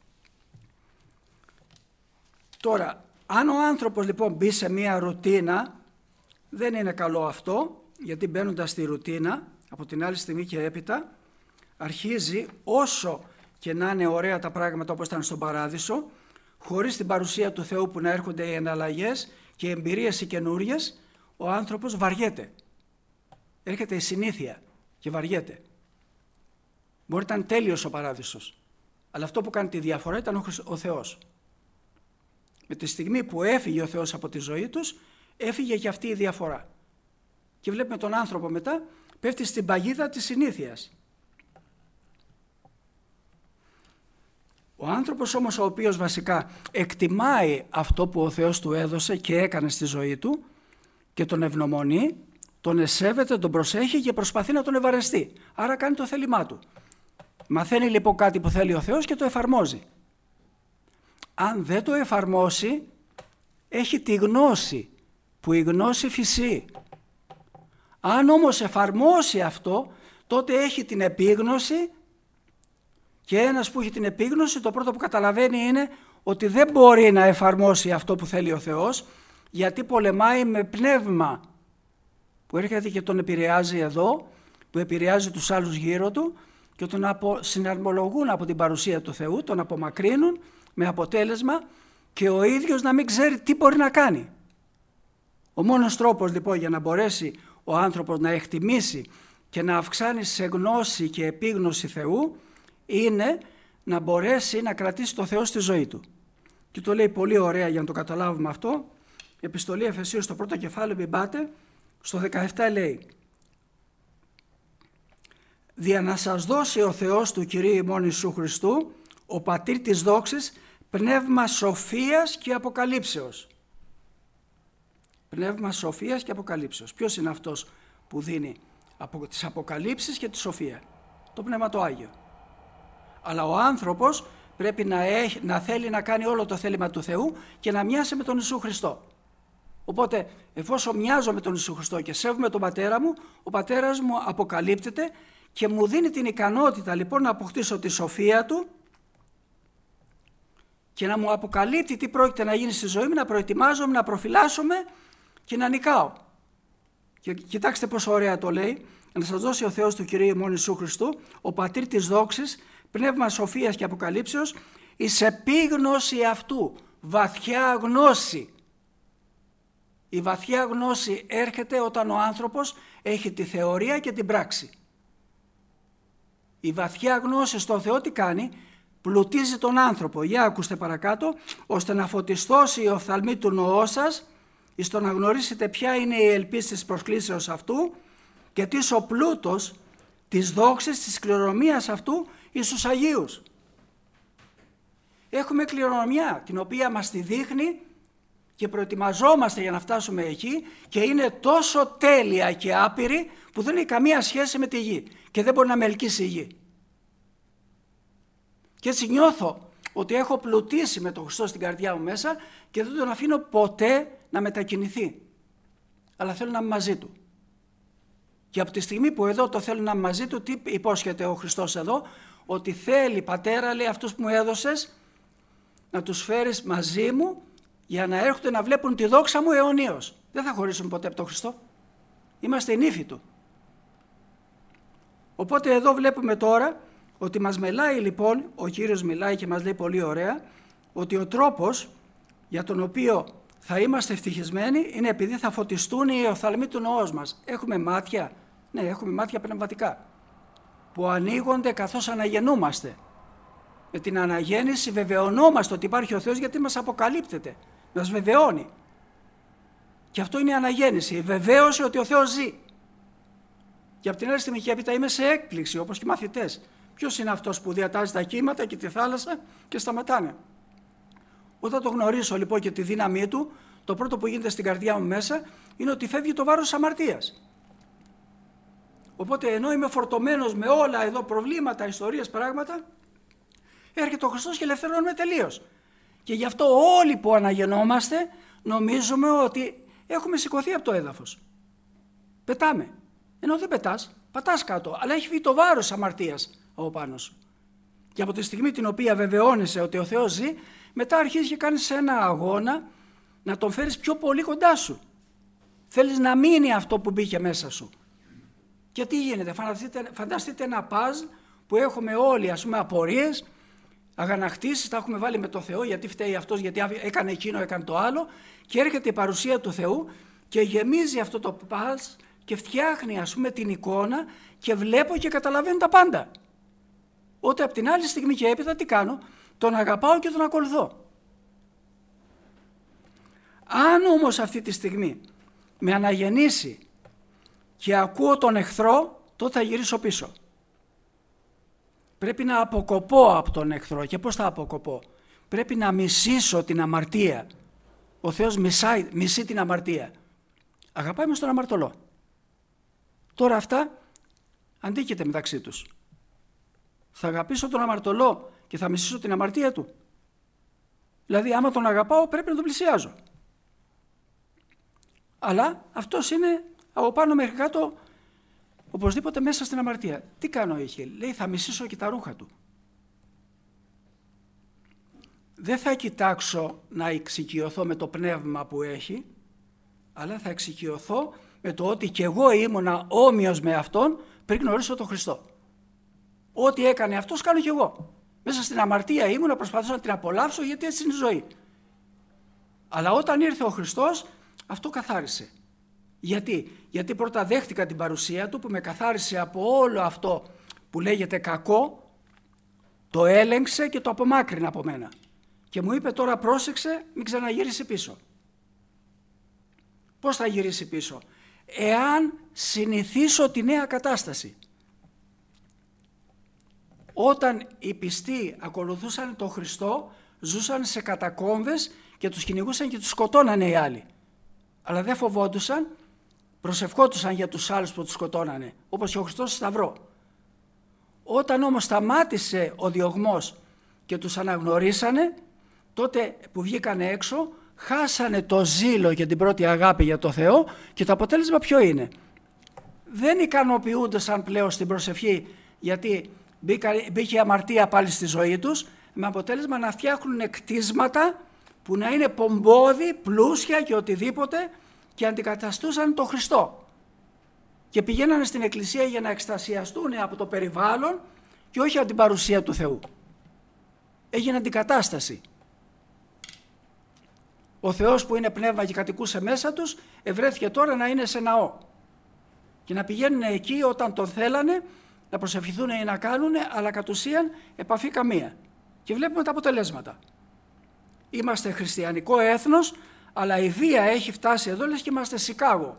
S1: Τώρα, αν ο άνθρωπος λοιπόν μπει σε μία ρουτίνα, δεν είναι καλό αυτό, γιατί μπαίνοντας στη ρουτίνα, από την άλλη στιγμή και έπειτα, αρχίζει όσο και να είναι ωραία τα πράγματα όπως ήταν στον Παράδεισο, χωρίς την παρουσία του Θεού που να έρχονται οι εναλλαγές και οι εμπειρίες οι καινούριες, ο άνθρωπος βαριέται. Έρχεται η συνήθεια και βαριέται. Μπορεί να ήταν τέλειος ο παράδεισος, αλλά αυτό που κάνει τη διαφορά ήταν ο, Χριστ... ο Θεός. Με τη στιγμή που έφυγε ο Θεός από τη ζωή τους, έφυγε και αυτή η διαφορά. Και βλέπουμε τον άνθρωπο μετά πέφτει στην παγίδα της συνήθειας. Ο άνθρωπος όμως ο οποίος βασικά εκτιμάει αυτό που ο Θεός του έδωσε και έκανε στη ζωή του και τον ευνομονεί, τον εσέβεται, τον προσέχει και προσπαθεί να τον ευαρεστεί. Άρα κάνει το θέλημά του. Μαθαίνει λοιπόν κάτι που θέλει ο Θεός και το εφαρμόζει. Αν δεν το εφαρμόσει, έχει τη γνώση, που η γνώση φυσεί. Αν όμως εφαρμόσει αυτό, τότε έχει την επίγνωση, και ένας που έχει την επίγνωση, το πρώτο που καταλαβαίνει είναι ότι δεν μπορεί να εφαρμόσει αυτό που θέλει ο Θεός, γιατί πολεμάει με πνεύμα που έρχεται και τον επηρεάζει εδώ, που επηρεάζει τους άλλους γύρω του και τον απο... συναρμολογούν από την παρουσία του Θεού, τον απομακρύνουν με αποτέλεσμα και ο ίδιος να μην ξέρει τι μπορεί να κάνει. Ο μόνος τρόπος λοιπόν για να μπορέσει ο άνθρωπος να εκτιμήσει και να αυξάνει σε γνώση και επίγνωση Θεού είναι να μπορέσει να κρατήσει το Θεό στη ζωή του. Και το λέει πολύ ωραία για να το καταλάβουμε αυτό. Η Επιστολή Εφεσίων στο πρώτο κεφάλαιο, μην πάτε, στο δεκαεπτά λέει: «Δια να σας δώσει ο Θεός του Κυρίου ημών Ιησού Χριστού, ο Πατήρ της δόξης, πνεύμα σοφίας και αποκαλύψεως». Πνεύμα σοφίας και αποκαλύψεως. Ποιος είναι αυτός που δίνει από τις αποκαλύψεις και τη σοφία? Το Πνεύμα το Άγιο. Αλλά ο άνθρωπος πρέπει να, έχει, να θέλει να κάνει όλο το θέλημα του Θεού και να μοιάσει με τον Ιησού Χριστό. Οπότε εφόσον μοιάζω με τον Ιησού Χριστό και σέβομαι τον πατέρα μου, ο πατέρας μου αποκαλύπτεται και μου δίνει την ικανότητα λοιπόν να αποκτήσω τη σοφία του και να μου αποκαλύπτει τι πρόκειται να γίνει στη ζωή μου, να προετοιμάζομαι, να προφυλάσσομαι και να νικάω. Και κοιτάξτε πόσο ωραία το λέει: «Να σας δώσει ο Θεός του Κυρίου ημών Ιησού Χριστού, ο Πατήρ της δόξης, πνεύμα σοφίας και αποκαλύψεως, εις επίγνωση αυτού». Βαθιά γνώση. Η βαθιά γνώση έρχεται όταν ο άνθρωπος έχει τη θεωρία και την πράξη. Η βαθιά γνώση στον Θεό τι κάνει? Πλουτίζει τον άνθρωπο. Για ακούστε παρακάτω: «Ώστε να φωτιστώσει η οφθαλμή του νοός σας, εις το να γνωρίσετε ποια είναι η ελπίς της προσκλήσεως αυτού και τι ο πλούτος της δόξης της κληρονομίας αυτού εις τους Αγίους». Έχουμε κληρονομιά την οποία μας τη δείχνει και προετοιμαζόμαστε για να φτάσουμε εκεί και είναι τόσο τέλεια και άπειρη που δεν έχει καμία σχέση με τη γη και δεν μπορεί να με ελκύσει η γη. Και έτσι νιώθω ότι έχω πλουτίσει με τον Χριστό στην καρδιά μου μέσα και δεν τον αφήνω ποτέ να μετακινηθεί. Αλλά θέλω να είμαι μαζί του. Και από τη στιγμή που εδώ το θέλω να είμαι μαζί του, τι υπόσχεται ο Χριστός εδώ? Ότι θέλει, Πατέρα, λέει, αυτούς που μου έδωσες να τους φέρεις μαζί μου για να έρχονται να βλέπουν τη δόξα μου αιωνίως. Δεν θα χωρίσουν ποτέ από τον Χριστό. Είμαστε η νύφη του. Οπότε εδώ βλέπουμε τώρα ότι μας μιλάει λοιπόν, ο Κύριος μιλάει και μας λέει πολύ ωραία, ότι ο τρόπος για τον οποίο θα είμαστε ευτυχισμένοι είναι επειδή θα φωτιστούν οι οφθαλμοί του νοός μας. Έχουμε μάτια, ναι, έχουμε μάτια πνευματικά, που ανοίγονται καθώς αναγεννούμαστε. Με την αναγέννηση βεβαιωνόμαστε ότι υπάρχει ο Θεός, γιατί μας αποκαλύπτεται, μας βεβαιώνει. Και αυτό είναι η αναγέννηση, η βεβαίωση ότι ο Θεός ζει. Και από την άλλη στιγμή και έπειτα είμαι σε έκπληξη, όπως και οι μαθητές. Ποιος είναι αυτός που διατάζει τα κύματα και τη θάλασσα και σταματάνε? Όταν το γνωρίσω λοιπόν και τη δύναμή του, το πρώτο που γίνεται στην καρδιά μου μέσα είναι ότι φεύγει το βάρος της αμαρτίας. Οπότε ενώ είμαι φορτωμένος με όλα εδώ προβλήματα, ιστορίες, πράγματα, έρχεται ο Χριστός και ελευθερώνουμε τελείως. Και γι' αυτό όλοι που αναγεννόμαστε νομίζουμε ότι έχουμε σηκωθεί από το έδαφος. Πετάμε. Ενώ δεν πετάς, πατάς κάτω, αλλά έχει βγει το βάρος της αμαρτίας από πάνω σου. Και από τη στιγμή την οποία βεβαιώνεσαι ότι ο Θεός ζει, μετά αρχίζεις και κάνεις ένα αγώνα να τον φέρεις πιο πολύ κοντά σου. Θέλεις να μείνει αυτό που μπήκε μέσα σου. Και τι γίνεται? Φανταστείτε, φανταστείτε ένα παζλ που έχουμε όλοι, ας πούμε, απορίες αγανακτήσεις, τα έχουμε βάλει με το Θεό, γιατί φταίει αυτός, γιατί έκανε εκείνο, έκανε το άλλο, και έρχεται η παρουσία του Θεού και γεμίζει αυτό το πας και φτιάχνει, ας πούμε, την εικόνα και βλέπω και καταλαβαίνω τα πάντα. Ότι από την άλλη στιγμή και έπειτα τι κάνω, τον αγαπάω και τον ακολουθώ. Αν όμως αυτή τη στιγμή με αναγεννήσει και ακούω τον εχθρό, τότε θα γυρίσω πίσω. Πρέπει να αποκοπώ από τον εχθρό. Και πώς θα αποκοπώ? Πρέπει να μισήσω την αμαρτία. Ο Θεός μισάει, μισεί την αμαρτία. Αγαπάει μες τον αμαρτωλό. Τώρα αυτά αντίκειται μεταξύ τους. Θα αγαπήσω τον αμαρτωλό και θα μισήσω την αμαρτία του. Δηλαδή άμα τον αγαπάω πρέπει να τον πλησιάζω. Αλλά αυτός είναι από πάνω μέχρι κάτω οπωσδήποτε μέσα στην αμαρτία. Τι κάνω είχε? Λέει θα μισήσω και τα ρούχα του. Δεν θα κοιτάξω να εξοικειωθώ με το πνεύμα που έχει, αλλά θα εξοικειωθώ με το ότι και εγώ ήμουνα όμοιος με αυτόν πριν γνωρίσω τον Χριστό. Ό,τι έκανε αυτός κάνω και εγώ. Μέσα στην αμαρτία ήμουνα, προσπαθούσα να την απολαύσω γιατί έτσι είναι η ζωή. Αλλά όταν ήρθε ο Χριστός αυτό καθάρισε. Γιατί? Γιατί πρώτα δέχτηκα την παρουσία του που με καθάρισε από όλο αυτό που λέγεται κακό, το έλεγξε και το απομάκρυνε από μένα. Και μου είπε τώρα πρόσεξε μην ξαναγυρίσει πίσω. Πώς θα γυρίσει πίσω? Εάν συνηθίσω τη νέα κατάσταση. Όταν οι πιστοί ακολουθούσαν τον Χριστό, ζούσαν σε κατακόμβες και τους κυνηγούσαν και τους σκοτώνανε οι άλλοι. Αλλά δεν φοβόντουσαν, προσευχόντουσαν για τους άλλους που τους σκοτώνανε, όπως και ο Χριστός στο Σταυρό. Όταν όμως σταμάτησε ο διωγμός και τους αναγνωρίσανε, τότε που βγήκανε έξω, χάσανε το ζήλο και την πρώτη αγάπη για το Θεό και το αποτέλεσμα ποιο είναι? Δεν ικανοποιούνταν πλέον στην προσευχή γιατί μπήκε η αμαρτία πάλι στη ζωή τους, με αποτέλεσμα να φτιάχνουν κτίσματα που να είναι πομπόδι, πλούσια και οτιδήποτε και αντικαταστούσαν τον Χριστό. Και πηγαίνανε στην εκκλησία για να εκστασιαστούν από το περιβάλλον και όχι από την παρουσία του Θεού. Έγινε αντικατάσταση. Ο Θεός που είναι πνεύμα και κατοικούσε μέσα τους ευρέθηκε τώρα να είναι σε ναό και να πηγαίνουν εκεί όταν τον θέλανε να προσευχηθούν ή να κάνουν, αλλά κατ' ουσίαν επαφή καμία. Και βλέπουμε τα αποτελέσματα. Είμαστε χριστιανικό έθνος, αλλά η βία έχει φτάσει εδώ, λες και είμαστε Σικάγο.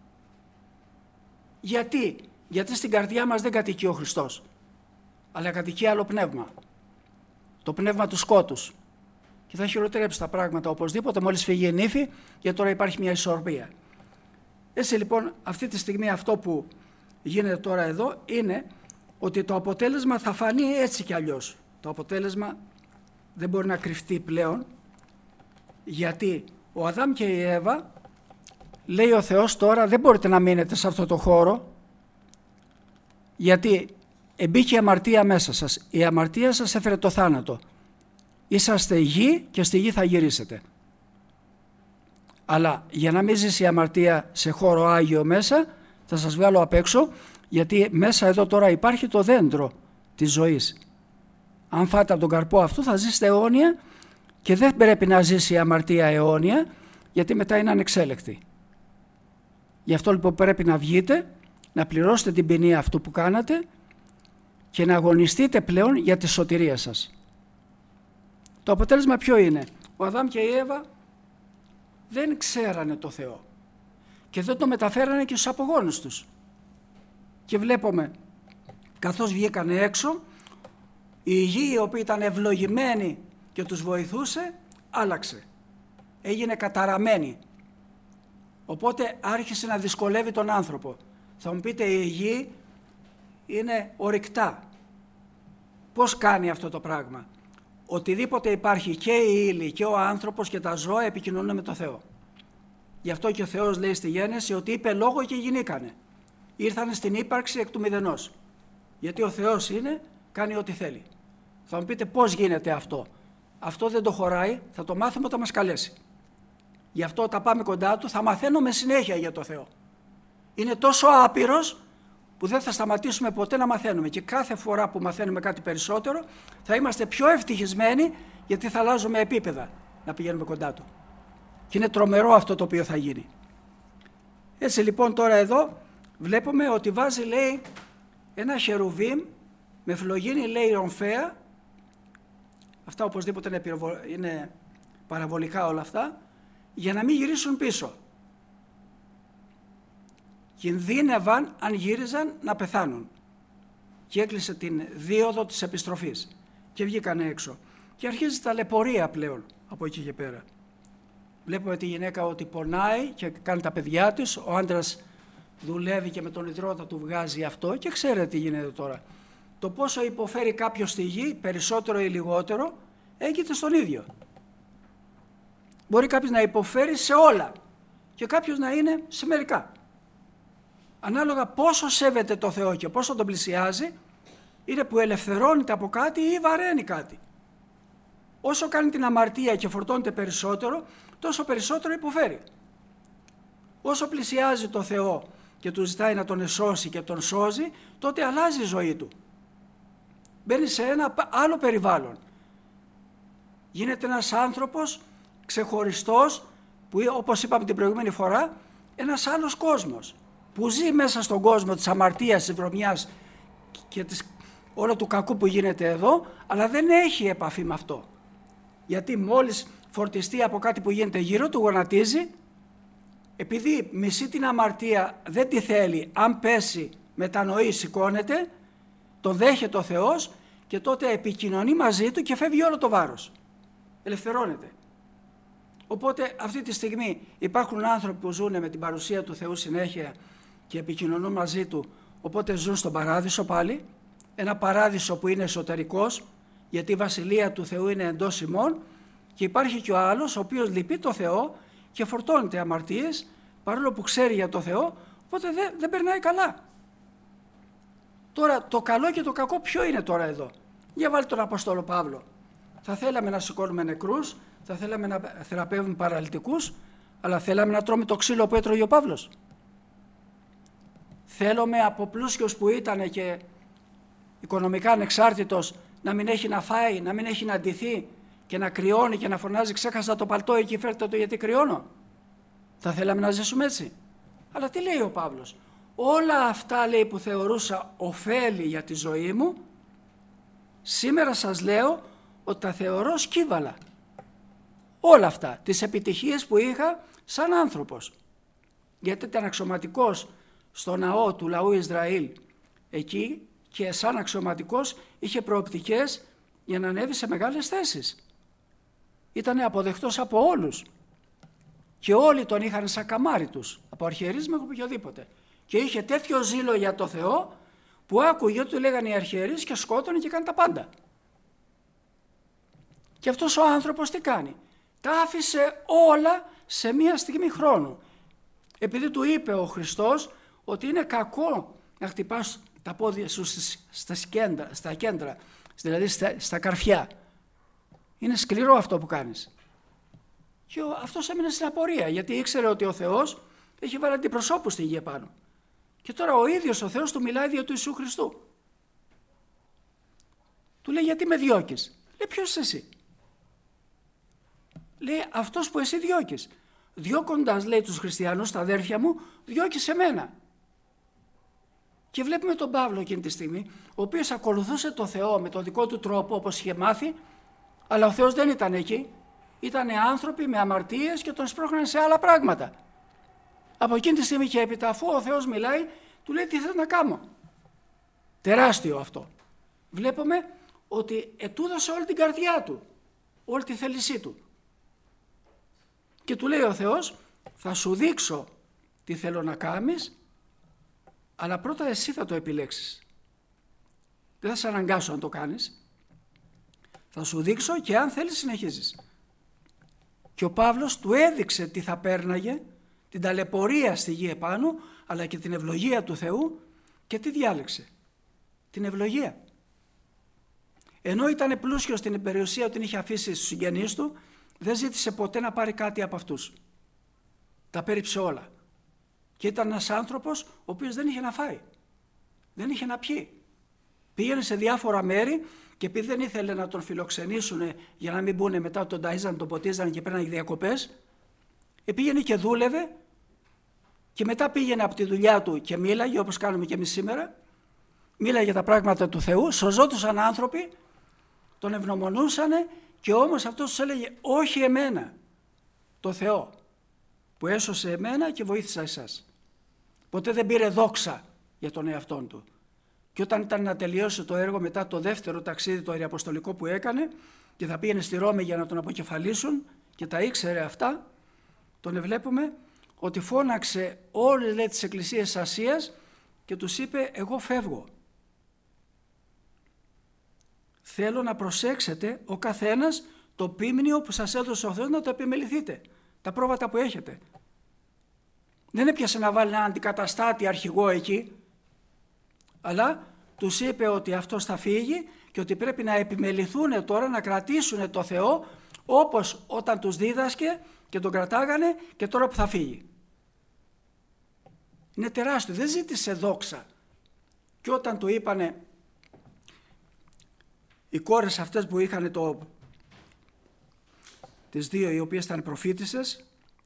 S1: Γιατί? Γιατί στην καρδιά μας δεν κατοικεί ο Χριστός, αλλά κατοικεί άλλο πνεύμα. Το πνεύμα του σκότους. Και θα χειροτερέψει τα πράγματα οπωσδήποτε μόλις φύγει η νύφη, γιατί τώρα υπάρχει μια ισορροπία. Έτσι λοιπόν αυτή τη στιγμή αυτό που γίνεται τώρα εδώ είναι ότι το αποτέλεσμα θα φανεί έτσι κι αλλιώς. Το αποτέλεσμα δεν μπορεί να κρυφτεί πλέον, γιατί ο Αδάμ και η Εύα, λέει ο Θεός τώρα δεν μπορείτε να μείνετε σε αυτό το χώρο, γιατί εμπήκε η αμαρτία μέσα σας. Η αμαρτία σας έφερε το θάνατο. Είσαστε γη και στη γη θα γυρίσετε. Αλλά για να μην ζήσει η αμαρτία σε χώρο άγιο μέσα, θα σας βγάλω απ' έξω, γιατί μέσα εδώ τώρα υπάρχει το δέντρο της ζωής. Αν φάτε από τον καρπό αυτού θα ζήσετε αιώνια και δεν πρέπει να ζήσει η αμαρτία αιώνια, γιατί μετά είναι ανεξέλεκτη. Γι' αυτό λοιπόν πρέπει να βγείτε, να πληρώσετε την ποινή αυτού που κάνατε και να αγωνιστείτε πλέον για τη σωτηρία σας. Το αποτέλεσμα ποιο είναι? Ο Αδάμ και η Εύα δεν ξέρανε το Θεό και δεν το μεταφέρανε και στους απογόνους τους. Και βλέπουμε καθώς βγήκανε έξω, η γη η οποία ήταν ευλογημένη και τους βοηθούσε, άλλαξε. Έγινε καταραμένη. Οπότε άρχισε να δυσκολεύει τον άνθρωπο. Θα μου πείτε η γη είναι ορυκτά. Πώς κάνει αυτό το πράγμα? Οτιδήποτε υπάρχει και η ύλη και ο άνθρωπος και τα ζώα επικοινωνούν με το Θεό. Γι' αυτό και ο Θεός λέει στη Γένεση ότι είπε λόγο και γινήκανε. Ήρθανε στην ύπαρξη εκ του μηδενός. Γιατί ο Θεός είναι, κάνει ό,τι θέλει. Θα μου πείτε πώς γίνεται αυτό? Αυτό δεν το χωράει, θα το μάθουμε όταν μας καλέσει. Γι' αυτό όταν πάμε κοντά του θα μαθαίνουμε συνέχεια για το Θεό. Είναι τόσο άπειρος που δεν θα σταματήσουμε ποτέ να μαθαίνουμε, και κάθε φορά που μαθαίνουμε κάτι περισσότερο θα είμαστε πιο ευτυχισμένοι, γιατί θα αλλάζουμε επίπεδα να πηγαίνουμε κοντά του. Και είναι τρομερό αυτό το οποίο θα γίνει. Έτσι λοιπόν τώρα εδώ βλέπουμε ότι βάζει, λέει, ένα χερουβίμ με φλογίνη, λέει, ρομφαία. Αυτά οπωσδήποτε είναι, πυροβο... είναι παραβολικά όλα αυτά, για να μην γυρίσουν πίσω. Κινδύνευαν αν γύριζαν να πεθάνουν. Και έκλεισε την δίωδο της επιστροφής και βγήκανε έξω. Και αρχίζει τα ταλαιπωρία πλέον από εκεί και πέρα. Βλέπουμε τη γυναίκα ότι πονάει και κάνει τα παιδιά της, ο άντρας δουλεύει και με τον ιδρώτα του βγάζει αυτό, και ξέρετε τι γίνεται τώρα. Το πόσο υποφέρει κάποιος στη γη, περισσότερο ή λιγότερο, έγκυται στον ίδιο. Μπορεί κάποιος να υποφέρει σε όλα και κάποιος να είναι σε μερικά. Ανάλογα πόσο σέβεται το Θεό και πόσο τον πλησιάζει, είναι που ελευθερώνεται από κάτι ή βαραίνει κάτι. Όσο κάνει την αμαρτία και φορτώνεται περισσότερο, τόσο περισσότερο υποφέρει. Όσο πλησιάζει το Θεό και του ζητάει να τον εσώσει και τον σώζει, τότε αλλάζει η ζωή του. Μπαίνει σε ένα άλλο περιβάλλον. Γίνεται ένας άνθρωπος ξεχωριστός, που, όπως είπαμε την προηγούμενη φορά, ένας άλλος κόσμος, που ζει μέσα στον κόσμο της αμαρτίας, της βρωμιάς και της, όλο του κακού που γίνεται εδώ, αλλά δεν έχει επαφή με αυτό. Γιατί μόλις φορτιστεί από κάτι που γίνεται γύρω του, γονατίζει, επειδή μισεί την αμαρτία, δεν τη θέλει, αν πέσει μετανοεί, σηκώνεται, τον δέχεται ο Θεός και τότε επικοινωνεί μαζί του και φεύγει όλο το βάρος. Ελευθερώνεται. Οπότε αυτή τη στιγμή υπάρχουν άνθρωποι που ζουν με την παρουσία του Θεού συνέχεια και επικοινωνούν μαζί του, οπότε ζουν στον παράδεισο πάλι, ένα παράδεισο που είναι εσωτερικός, γιατί η βασιλεία του Θεού είναι εντός ημών, και υπάρχει και ο άλλος ο οποίος λυπεί το Θεό και φορτώνεται αμαρτίες, παρόλο που ξέρει για το Θεό, οπότε δεν, δεν περνάει καλά. Τώρα το καλό και το κακό ποιο είναι τώρα εδώ? Για βάλτε τον Απόστολο Παύλο. Θα θέλαμε να σηκώνουμε νεκρούς, θα θέλαμε να θεραπεύουμε παραλυτικούς, αλλά θέλαμε να τρώμε το ξύλο που έτρωγε ο Παύλος. Θέλουμε από πλούσιος που ήταν και οικονομικά ανεξάρτητος να μην έχει να φάει, να μην έχει να ντυθεί και να κρυώνει και να φωνάζει ξέχασα το παλτό εκεί, φέρτε το γιατί κρυώνω? Θα θέλαμε να ζήσουμε έτσι? Αλλά τι λέει ο Παύλος? Όλα αυτά, λέει, που θεωρούσα ωφέλη για τη ζωή μου, σήμερα σας λέω ότι τα θεωρώ σκύβαλα. Όλα αυτά, τις επιτυχίες που είχα σαν άνθρωπος. Γιατί ήταν αξιωματικός στο ναό του λαού Ισραήλ εκεί και σαν αξιωματικός είχε προοπτικές για να ανέβει σε μεγάλες θέσεις. Ήταν αποδεκτός από όλους και όλοι τον είχαν σαν καμάρι τους, από αρχιερείς μέχρι οποιοδήποτε. Και είχε τέτοιο ζήλο για το Θεό που άκουγε ότι του λέγανε οι αρχιερείς και σκότωνε και κάνει τα πάντα. Και αυτός ο άνθρωπος τι κάνει? Τα άφησε όλα σε μία στιγμή χρόνου. Επειδή του είπε ο Χριστός ότι είναι κακό να χτυπάς τα πόδια σου στα κέντρα, στα κέντρα, δηλαδή στα, στα καρφιά. Είναι σκληρό αυτό που κάνεις. Και ο, αυτός έμεινε στην απορία, γιατί ήξερε ότι ο Θεός έχει βάλει αντιπροσώπους στη γη επάνω. Και τώρα ο ίδιος ο Θεός του μιλάει δια του Ιησού Χριστού. Του λέει γιατί με διώκεις? Λέει ποιος είσαι εσύ? Λέει αυτός που εσύ διώκεις. Διώκοντας, λέει, τους χριστιανούς, τα αδέρφια μου, διώκεις εμένα. Και βλέπουμε τον Παύλο εκείνη τη στιγμή, ο οποίος ακολουθούσε το Θεό με τον δικό του τρόπο όπως είχε μάθει, αλλά ο Θεός δεν ήταν εκεί. Ήτανε άνθρωποι με αμαρτίες και τον σπρώχνανε σε άλλα πράγματα. Από εκείνη τη στιγμή και έπειτα, αφού ο Θεός μιλάει, του λέει τι θες να κάνω? Τεράστιο αυτό. Βλέπουμε ότι ετούδωσε όλη την καρδιά του, όλη τη θέλησή του. Και του λέει ο Θεός, θα σου δείξω τι θέλω να κάνεις, αλλά πρώτα εσύ θα το επιλέξεις. Δεν θα σε αναγκάσω να το κάνεις. Θα σου δείξω και αν θέλεις συνεχίζεις. Και ο Παύλος του έδειξε τι θα πέρναγε, την ταλαιπωρία στη γη επάνω, αλλά και την ευλογία του Θεού, και τι διάλεξε? Την ευλογία. Ενώ ήταν πλούσιος στην περιουσία που την είχε αφήσει στους συγγενείς του, δεν ζήτησε ποτέ να πάρει κάτι από αυτούς. Τα πέριψε όλα. Και ήταν ένας άνθρωπος ο οποίος δεν είχε να φάει. Δεν είχε να πιει. Πήγαινε σε διάφορα μέρη και επειδή δεν ήθελε να τον φιλοξενήσουν για να μην μπουν μετά τον ταΐζαν, τον ποτίζαν και παίρνανε διακοπές, πήγαινε και δούλευε και μετά πήγαινε από τη δουλειά του και μίλαγε όπως κάνουμε και εμείς σήμερα, μίλαγε για τα πράγματα του Θεού, σωζόντουσαν άνθρωποι, τον ευγνωμονούσανε και όμως αυτός τους έλεγε όχι εμένα, το Θεό που έσωσε εμένα και βοήθησα εσάς. Ποτέ δεν πήρε δόξα για τον εαυτόν του. Και όταν ήταν να τελειώσει το έργο μετά το δεύτερο ταξίδι το ιεραποστολικό που έκανε και θα πήγαινε στη Ρώμη για να τον αποκεφαλίσουν και τα ήξερε αυτά, τον βλέπουμε ότι φώναξε όλες λέει, τις εκκλησίες της Ασίας και τους είπε εγώ φεύγω. Θέλω να προσέξετε ο καθένας το ποίμνιο που σας έδωσε ο Θεός να το επιμεληθείτε, τα πρόβατα που έχετε. Δεν έπιασε να βάλει έναν αντικαταστάτη αρχηγό εκεί, αλλά τους είπε ότι αυτός θα φύγει και ότι πρέπει να επιμεληθούν τώρα να κρατήσουν το Θεό όπως όταν τους δίδασκε και τον κρατάγανε και τώρα που θα φύγει. Είναι τεράστιο, δεν ζήτησε δόξα. Και όταν του είπανε οι κόρες αυτές που είχαν το, τις δύο οι οποίες ήταν προφήτισσες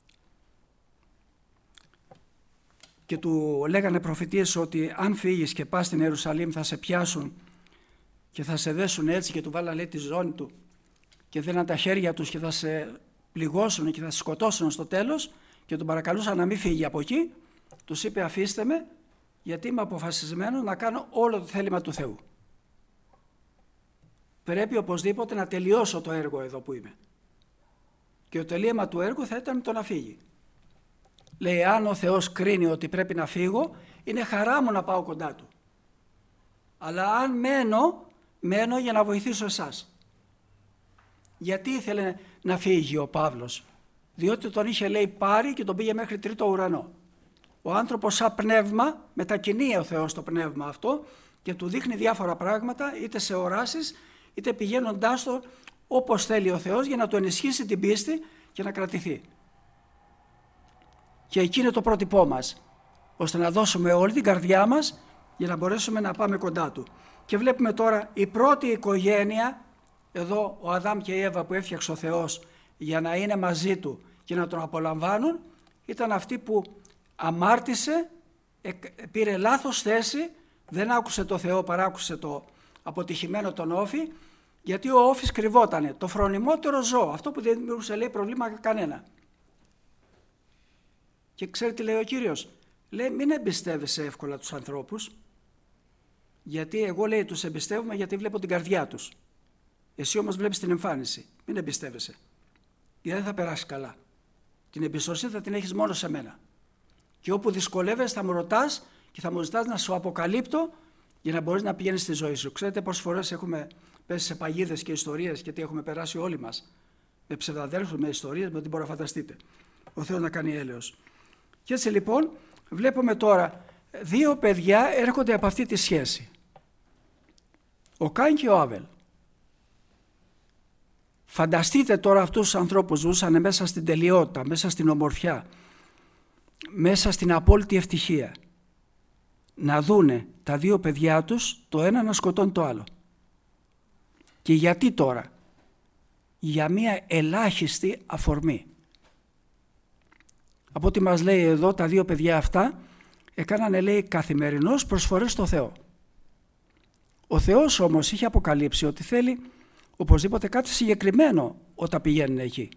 S1: και του λέγανε προφητείες ότι αν φύγεις και πας στην Ιερουσαλήμ θα σε πιάσουν και θα σε δέσουν έτσι και του βάλανε τη ζώνη του και δέναν τα χέρια τους και θα σε πληγώσουν και θα σε σκοτώσουν στο τέλος και τον παρακαλούσαν να μην φύγει από εκεί, τους είπε αφήστε με γιατί είμαι αποφασισμένο να κάνω όλο το θέλημα του Θεού. Πρέπει οπωσδήποτε να τελειώσω το έργο εδώ που είμαι. Και το τελείωμα του έργου θα ήταν το να φύγει. Λέει αν ο Θεός κρίνει ότι πρέπει να φύγω, είναι χαρά μου να πάω κοντά του. Αλλά αν μένω, μένω για να βοηθήσω εσάς. Γιατί ήθελε να φύγει ο Παύλος? Διότι τον είχε λέει πάρει και τον πήγε μέχρι τρίτο ουρανό. Ο άνθρωπος σαν πνεύμα, μετακινεί ο Θεός το πνεύμα αυτό και του δείχνει διάφορα πράγματα είτε σε οράσεις είτε πηγαίνοντάς το όπως θέλει ο Θεός για να του ενισχύσει την πίστη και να κρατηθεί. Και εκεί είναι το πρότυπό μας, ώστε να δώσουμε όλη την καρδιά μας για να μπορέσουμε να πάμε κοντά του. Και βλέπουμε τώρα η πρώτη οικογένεια, εδώ ο Αδάμ και η Εύα που έφτιαξε ο Θεός για να είναι μαζί του και να τον απολαμβάνουν, ήταν αυτή που αμάρτησε, πήρε λάθος θέση, δεν άκουσε το Θεό, παράκουσε το αποτυχημένο τον Όφη, γιατί ο Όφης κρυβότανε, το φρονιμότερο ζώο, αυτό που δεν δημιουργούσε λέει προβλήμα κανένα. Και ξέρετε τι λέει ο Κύριος? Λέει μην εμπιστεύεσαι εύκολα τους ανθρώπους, γιατί εγώ λέει τους εμπιστεύομαι γιατί βλέπω την καρδιά τους. Εσύ όμως βλέπεις την εμφάνιση, μην εμπιστεύεσαι, γιατί δεν θα περάσει καλά. Την εμπιστοσύνη θα την έχεις μόνο σε μένα. Και όπου δυσκολεύεσαι θα μου ρωτάς και θα μου ζητάς να σου αποκαλύπτω για να μπορείς να πηγαίνεις στη ζωή σου. Ξέρετε πόσες φορές έχουμε πέσει σε παγίδες και ιστορίες και τι έχουμε περάσει όλοι μας. Με ψευδαδέλφους, με ιστορίες, με ό,τι μπορεί να φανταστείτε. Ο Θεός να κάνει έλεος. Και έτσι λοιπόν βλέπουμε τώρα δύο παιδιά έρχονται από αυτή τη σχέση. Ο Κάιν και ο Άβελ. Φανταστείτε τώρα αυτούς τους ανθρώπους ζούσαν μέσα στην τελειότητα, μέσα στην ομορφιά, μέσα στην απόλυτη ευτυχία. Να δούνε τα δύο παιδιά τους το ένα να σκοτώνει το άλλο. Και γιατί τώρα? Για μία ελάχιστη αφορμή. Από ό,τι μας λέει εδώ τα δύο παιδιά αυτά έκανανε λέει καθημερινώς προσφορές στο Θεό. Ο Θεός όμως είχε αποκαλύψει ότι θέλει οπωσδήποτε κάτι συγκεκριμένο όταν πηγαίνουν εκεί.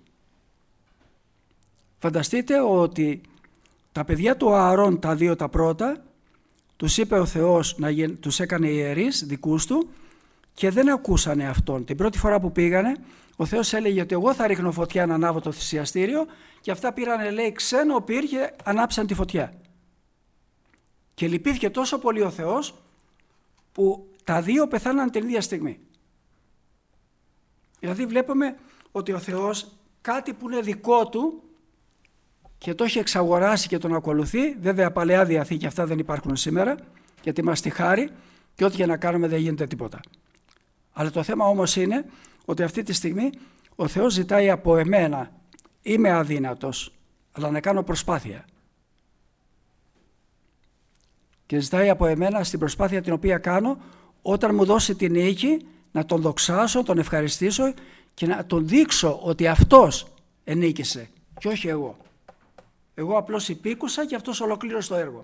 S1: Φανταστείτε ότι τα παιδιά του Ααρών τα δύο τα πρώτα τους είπε ο Θεός να γεν... τους έκανε ιερείς δικούς του και δεν ακούσανε αυτόν. Την πρώτη φορά που πήγανε ο Θεός έλεγε ότι εγώ θα ρίχνω φωτιά να ανάβω το θυσιαστήριο και αυτά πήρανε λέει ξένο πυρ και ανάψαν τη φωτιά. Και λυπήθηκε τόσο πολύ ο Θεός που τα δύο πεθάναν την ίδια στιγμή. Δηλαδή βλέπουμε ότι ο Θεός κάτι που είναι δικό του και το έχει εξαγοράσει και τον ακολουθεί, βέβαια Παλαιά Διαθήκη αυτά δεν υπάρχουν σήμερα γιατί μας τη χάρη και ό,τι για να κάνουμε δεν γίνεται τίποτα. Αλλά το θέμα όμως είναι ότι αυτή τη στιγμή ο Θεός ζητάει από εμένα, είμαι αδύνατος, αλλά να κάνω προσπάθεια. και ζητάει από εμένα στην προσπάθεια την οποία κάνω, όταν μου δώσει την νίκη, να τον δοξάσω, τον ευχαριστήσω και να τον δείξω ότι αυτός ενίκησε και όχι εγώ. Εγώ απλώς υπήκουσα και αυτός ολοκλήρωσε το έργο.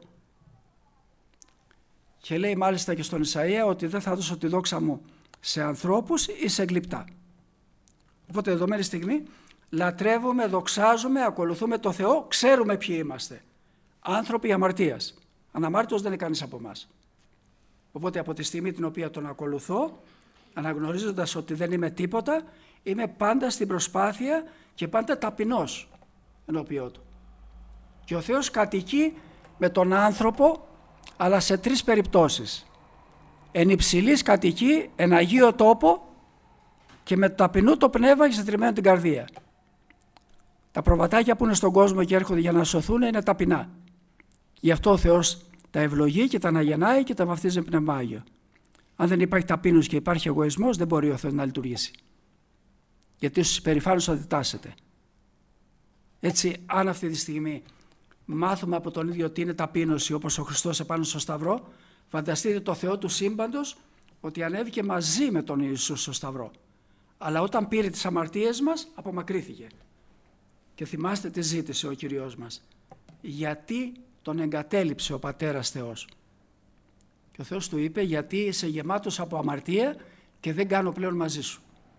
S1: Και λέει μάλιστα και στον Ισαΐα ότι δεν θα δώσω τη δόξα μου σε ανθρώπους ή σε γλυπτά. Οπότε δεδομένη στιγμή λατρεύουμε, δοξάζουμε, ακολουθούμε το Θεό, ξέρουμε ποιοι είμαστε. Άνθρωποι αμαρτίας. Αναμάρτητος δεν είναι κανείς από εμάς. Οπότε από τη στιγμή την οποία τον ακολουθώ, αναγνωρίζοντας ότι δεν είμαι τίποτα, είμαι πάντα στην προσπάθεια και πάντα ταπεινός ενώπιό του. Και ο Θεός κατοικεί με τον άνθρωπο, αλλά σε τρεις περιπτώσεις. Εν υψηλής κατοικεί, εν αγίο τόπο και με ταπεινού το πνεύμα και συντριμμένο την καρδία. Τα προβατάκια που είναι στον κόσμο και έρχονται για να σωθούν είναι ταπεινά. Γι' αυτό ο Θεός τα ευλογεί και τα αναγεννάει και τα βαφτίζει με πνεύμα Άγιο. Αν δεν υπάρχει ταπείνωση και υπάρχει εγωισμός, δεν μπορεί ο Θεός να λειτουργήσει. Γιατί στους υπερηφάνους αντιτάσσεται. Έτσι, αν αυτή τη στιγμή μάθουμε από τον ίδιο τι είναι ταπείνωση, όπως ο Χριστός επάνω στο Σταυρό, φανταστείτε το Θεό του σύμπαντος ότι ανέβηκε μαζί με τον Ιησού στο Σταυρό. Αλλά όταν πήρε τις αμαρτίες μας, απομακρύθηκε. Και θυμάστε τι ζήτησε ο Κυριός μας. Γιατί τον εγκατέλειψε ο Πατέρας Θεός. Και ο Θεός του είπε, γιατί είσαι γεμάτος από αμαρτία και δεν κάνω πλέον μαζί σου.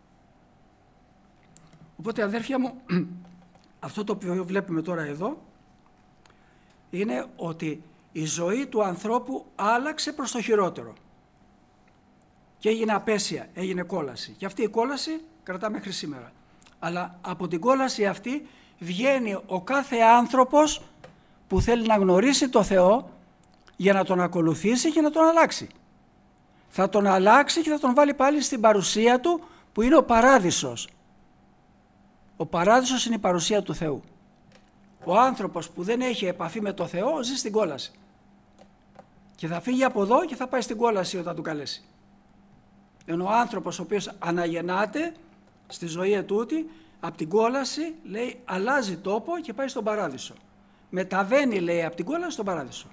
S1: Οπότε αδέρφια μου, αυτό το οποίο βλέπουμε τώρα εδώ είναι ότι η ζωή του ανθρώπου άλλαξε προς το χειρότερο. Και έγινε απέσια, έγινε κόλαση. Και αυτή η κόλαση κρατά μέχρι σήμερα. Αλλά από την κόλαση αυτή βγαίνει ο κάθε άνθρωπος που θέλει να γνωρίσει το Θεό για να τον ακολουθήσει και να τον αλλάξει. Θα τον αλλάξει και θα τον βάλει πάλι στην παρουσία του που είναι ο παράδεισος. Ο παράδεισος είναι η παρουσία του Θεού. Ο άνθρωπος που δεν έχει επαφή με το Θεό ζει στην κόλαση. Και θα φύγει από εδώ και θα πάει στην κόλαση όταν του καλέσει. Ενώ ο άνθρωπος ο οποίος αναγεννάται στη ζωή ετούτη, από την κόλαση λέει αλλάζει τόπο και πάει στον παράδεισο. Μεταβαίνει λέει από την κόλαση στον παράδεισο.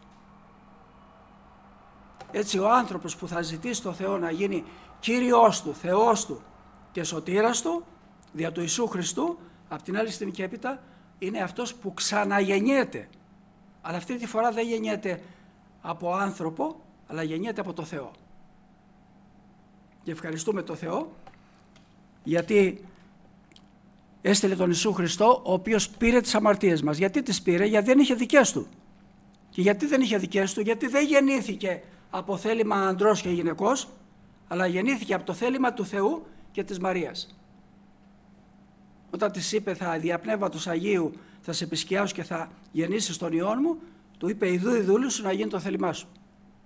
S1: Έτσι ο άνθρωπος που θα ζητήσει το Θεό να γίνει Κύριος του, Θεός του και σωτήρας του, δια του Ιησού Χριστού, από την άλλη στιγμή και έπειτα είναι αυτός που ξαναγεννιέται. Αλλά αυτή τη φορά δεν γεννιέται από άνθρωπο, αλλά γεννιέται από το Θεό. Και ευχαριστούμε το Θεό γιατί έστειλε τον Ιησού Χριστό, ο οποίος πήρε τις αμαρτίες μας. Γιατί τις πήρε? Γιατί δεν είχε δικές του. Και γιατί δεν είχε δικές του? Γιατί δεν γεννήθηκε από θέλημα ανδρός και γυναικός, αλλά γεννήθηκε από το θέλημα του Θεού και της Μαρίας. Όταν της είπε θα δια Πνεύματος Αγίου θα σε επισκιάσω και θα γεννήσεις τον Υιόν μου, του είπε ιδού η δούλη σου να γίνει το θέλημά σου.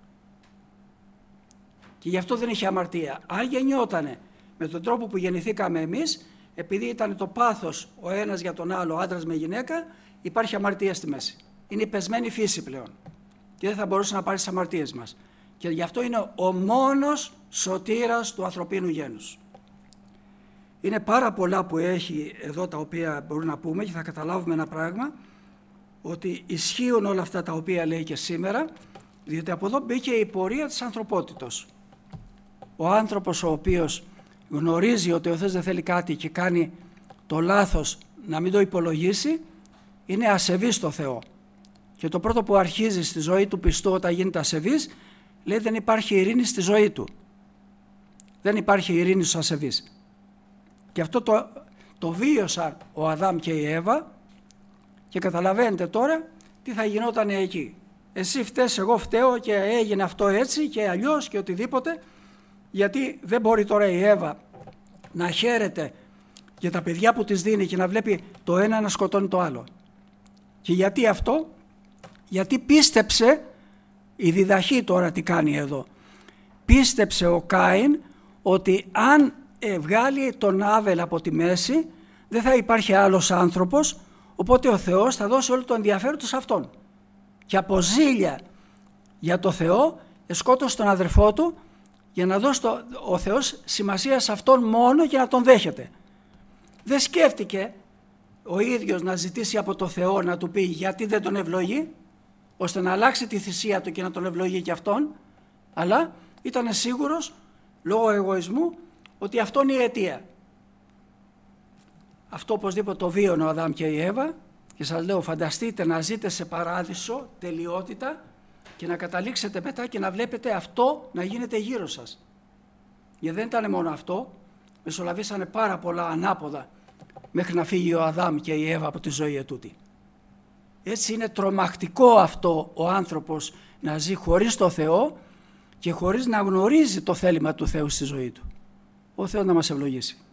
S1: Και γι' αυτό δεν είχε αμαρτία. Αν γεννιότανε με τον τρόπο που γεννηθήκαμε εμείς, επειδή ήταν το πάθος ο ένας για τον άλλο, άντρας με γυναίκα, υπάρχει αμαρτία στη μέση. Είναι η πεσμένη φύση πλέον και δεν θα μπορούσε να πάρει τις αμαρτίες μας. Και γι' αυτό είναι ο μόνος σωτήρας του ανθρωπίνου γένους. Είναι πάρα πολλά που έχει εδώ τα οποία μπορούμε να πούμε και θα καταλάβουμε ένα πράγμα, ότι ισχύουν όλα αυτά τα οποία λέει και σήμερα, διότι από εδώ μπήκε η πορεία της ανθρωπότητος. Ο άνθρωπος ο οποίος γνωρίζει ότι ο Θεός δεν θέλει κάτι και κάνει το λάθος να μην το υπολογίσει, είναι ασεβής στο Θεό. Και το πρώτο που αρχίζει στη ζωή του πιστού όταν γίνεται ασεβής, λέει δεν υπάρχει ειρήνη στη ζωή του. Δεν υπάρχει ειρήνη στους ασεβείς. Και αυτό το, το βίωσαν ο Αδάμ και η Εύα και καταλαβαίνετε τώρα τι θα γινόταν εκεί. Εσύ φταίς, εγώ φταίω και έγινε αυτό έτσι και αλλιώς και οτιδήποτε, γιατί δεν μπορεί τώρα η Εύα να χαίρεται για τα παιδιά που της δίνει και να βλέπει το ένα να σκοτώνει το άλλο. Και γιατί αυτό? Γιατί πίστεψε, η διδαχή τώρα τι κάνει εδώ, πίστεψε ο Κάιν ότι αν βγάλει τον Άβελ από τη μέση δεν θα υπάρχει άλλος άνθρωπος, οπότε ο Θεός θα δώσει όλο το ενδιαφέρον του σε αυτόν. Και από ζήλια για το Θεό σκότωσε τον αδερφό του για να δώσει το, ο Θεός σημασία σε αυτόν μόνο και να τον δέχεται. Δεν σκέφτηκε ο ίδιος να ζητήσει από το Θεό να του πει γιατί δεν τον ευλογεί. ώστε να αλλάξει τη θυσία του και να τον ευλογεί και αυτόν, αλλά ήταν σίγουρος, λόγω εγωισμού, ότι αυτό είναι η αιτία. Αυτό οπωσδήποτε το βίωνε ο Αδάμ και η Εύα και σας λέω, φανταστείτε να ζείτε σε παράδεισο, τελειότητα και να καταλήξετε μετά και να βλέπετε αυτό να γίνεται γύρω σας. Γιατί δεν ήταν μόνο αυτό, μεσολαβήσανε πάρα πολλά ανάποδα μέχρι να φύγει ο Αδάμ και η Εύα από τη ζωή ετούτη. Έτσι είναι τρομακτικό αυτό ο άνθρωπος να ζει χωρίς το Θεό και χωρίς να γνωρίζει το θέλημα του Θεού στη ζωή του. Ο Θεός να μας ευλογήσει.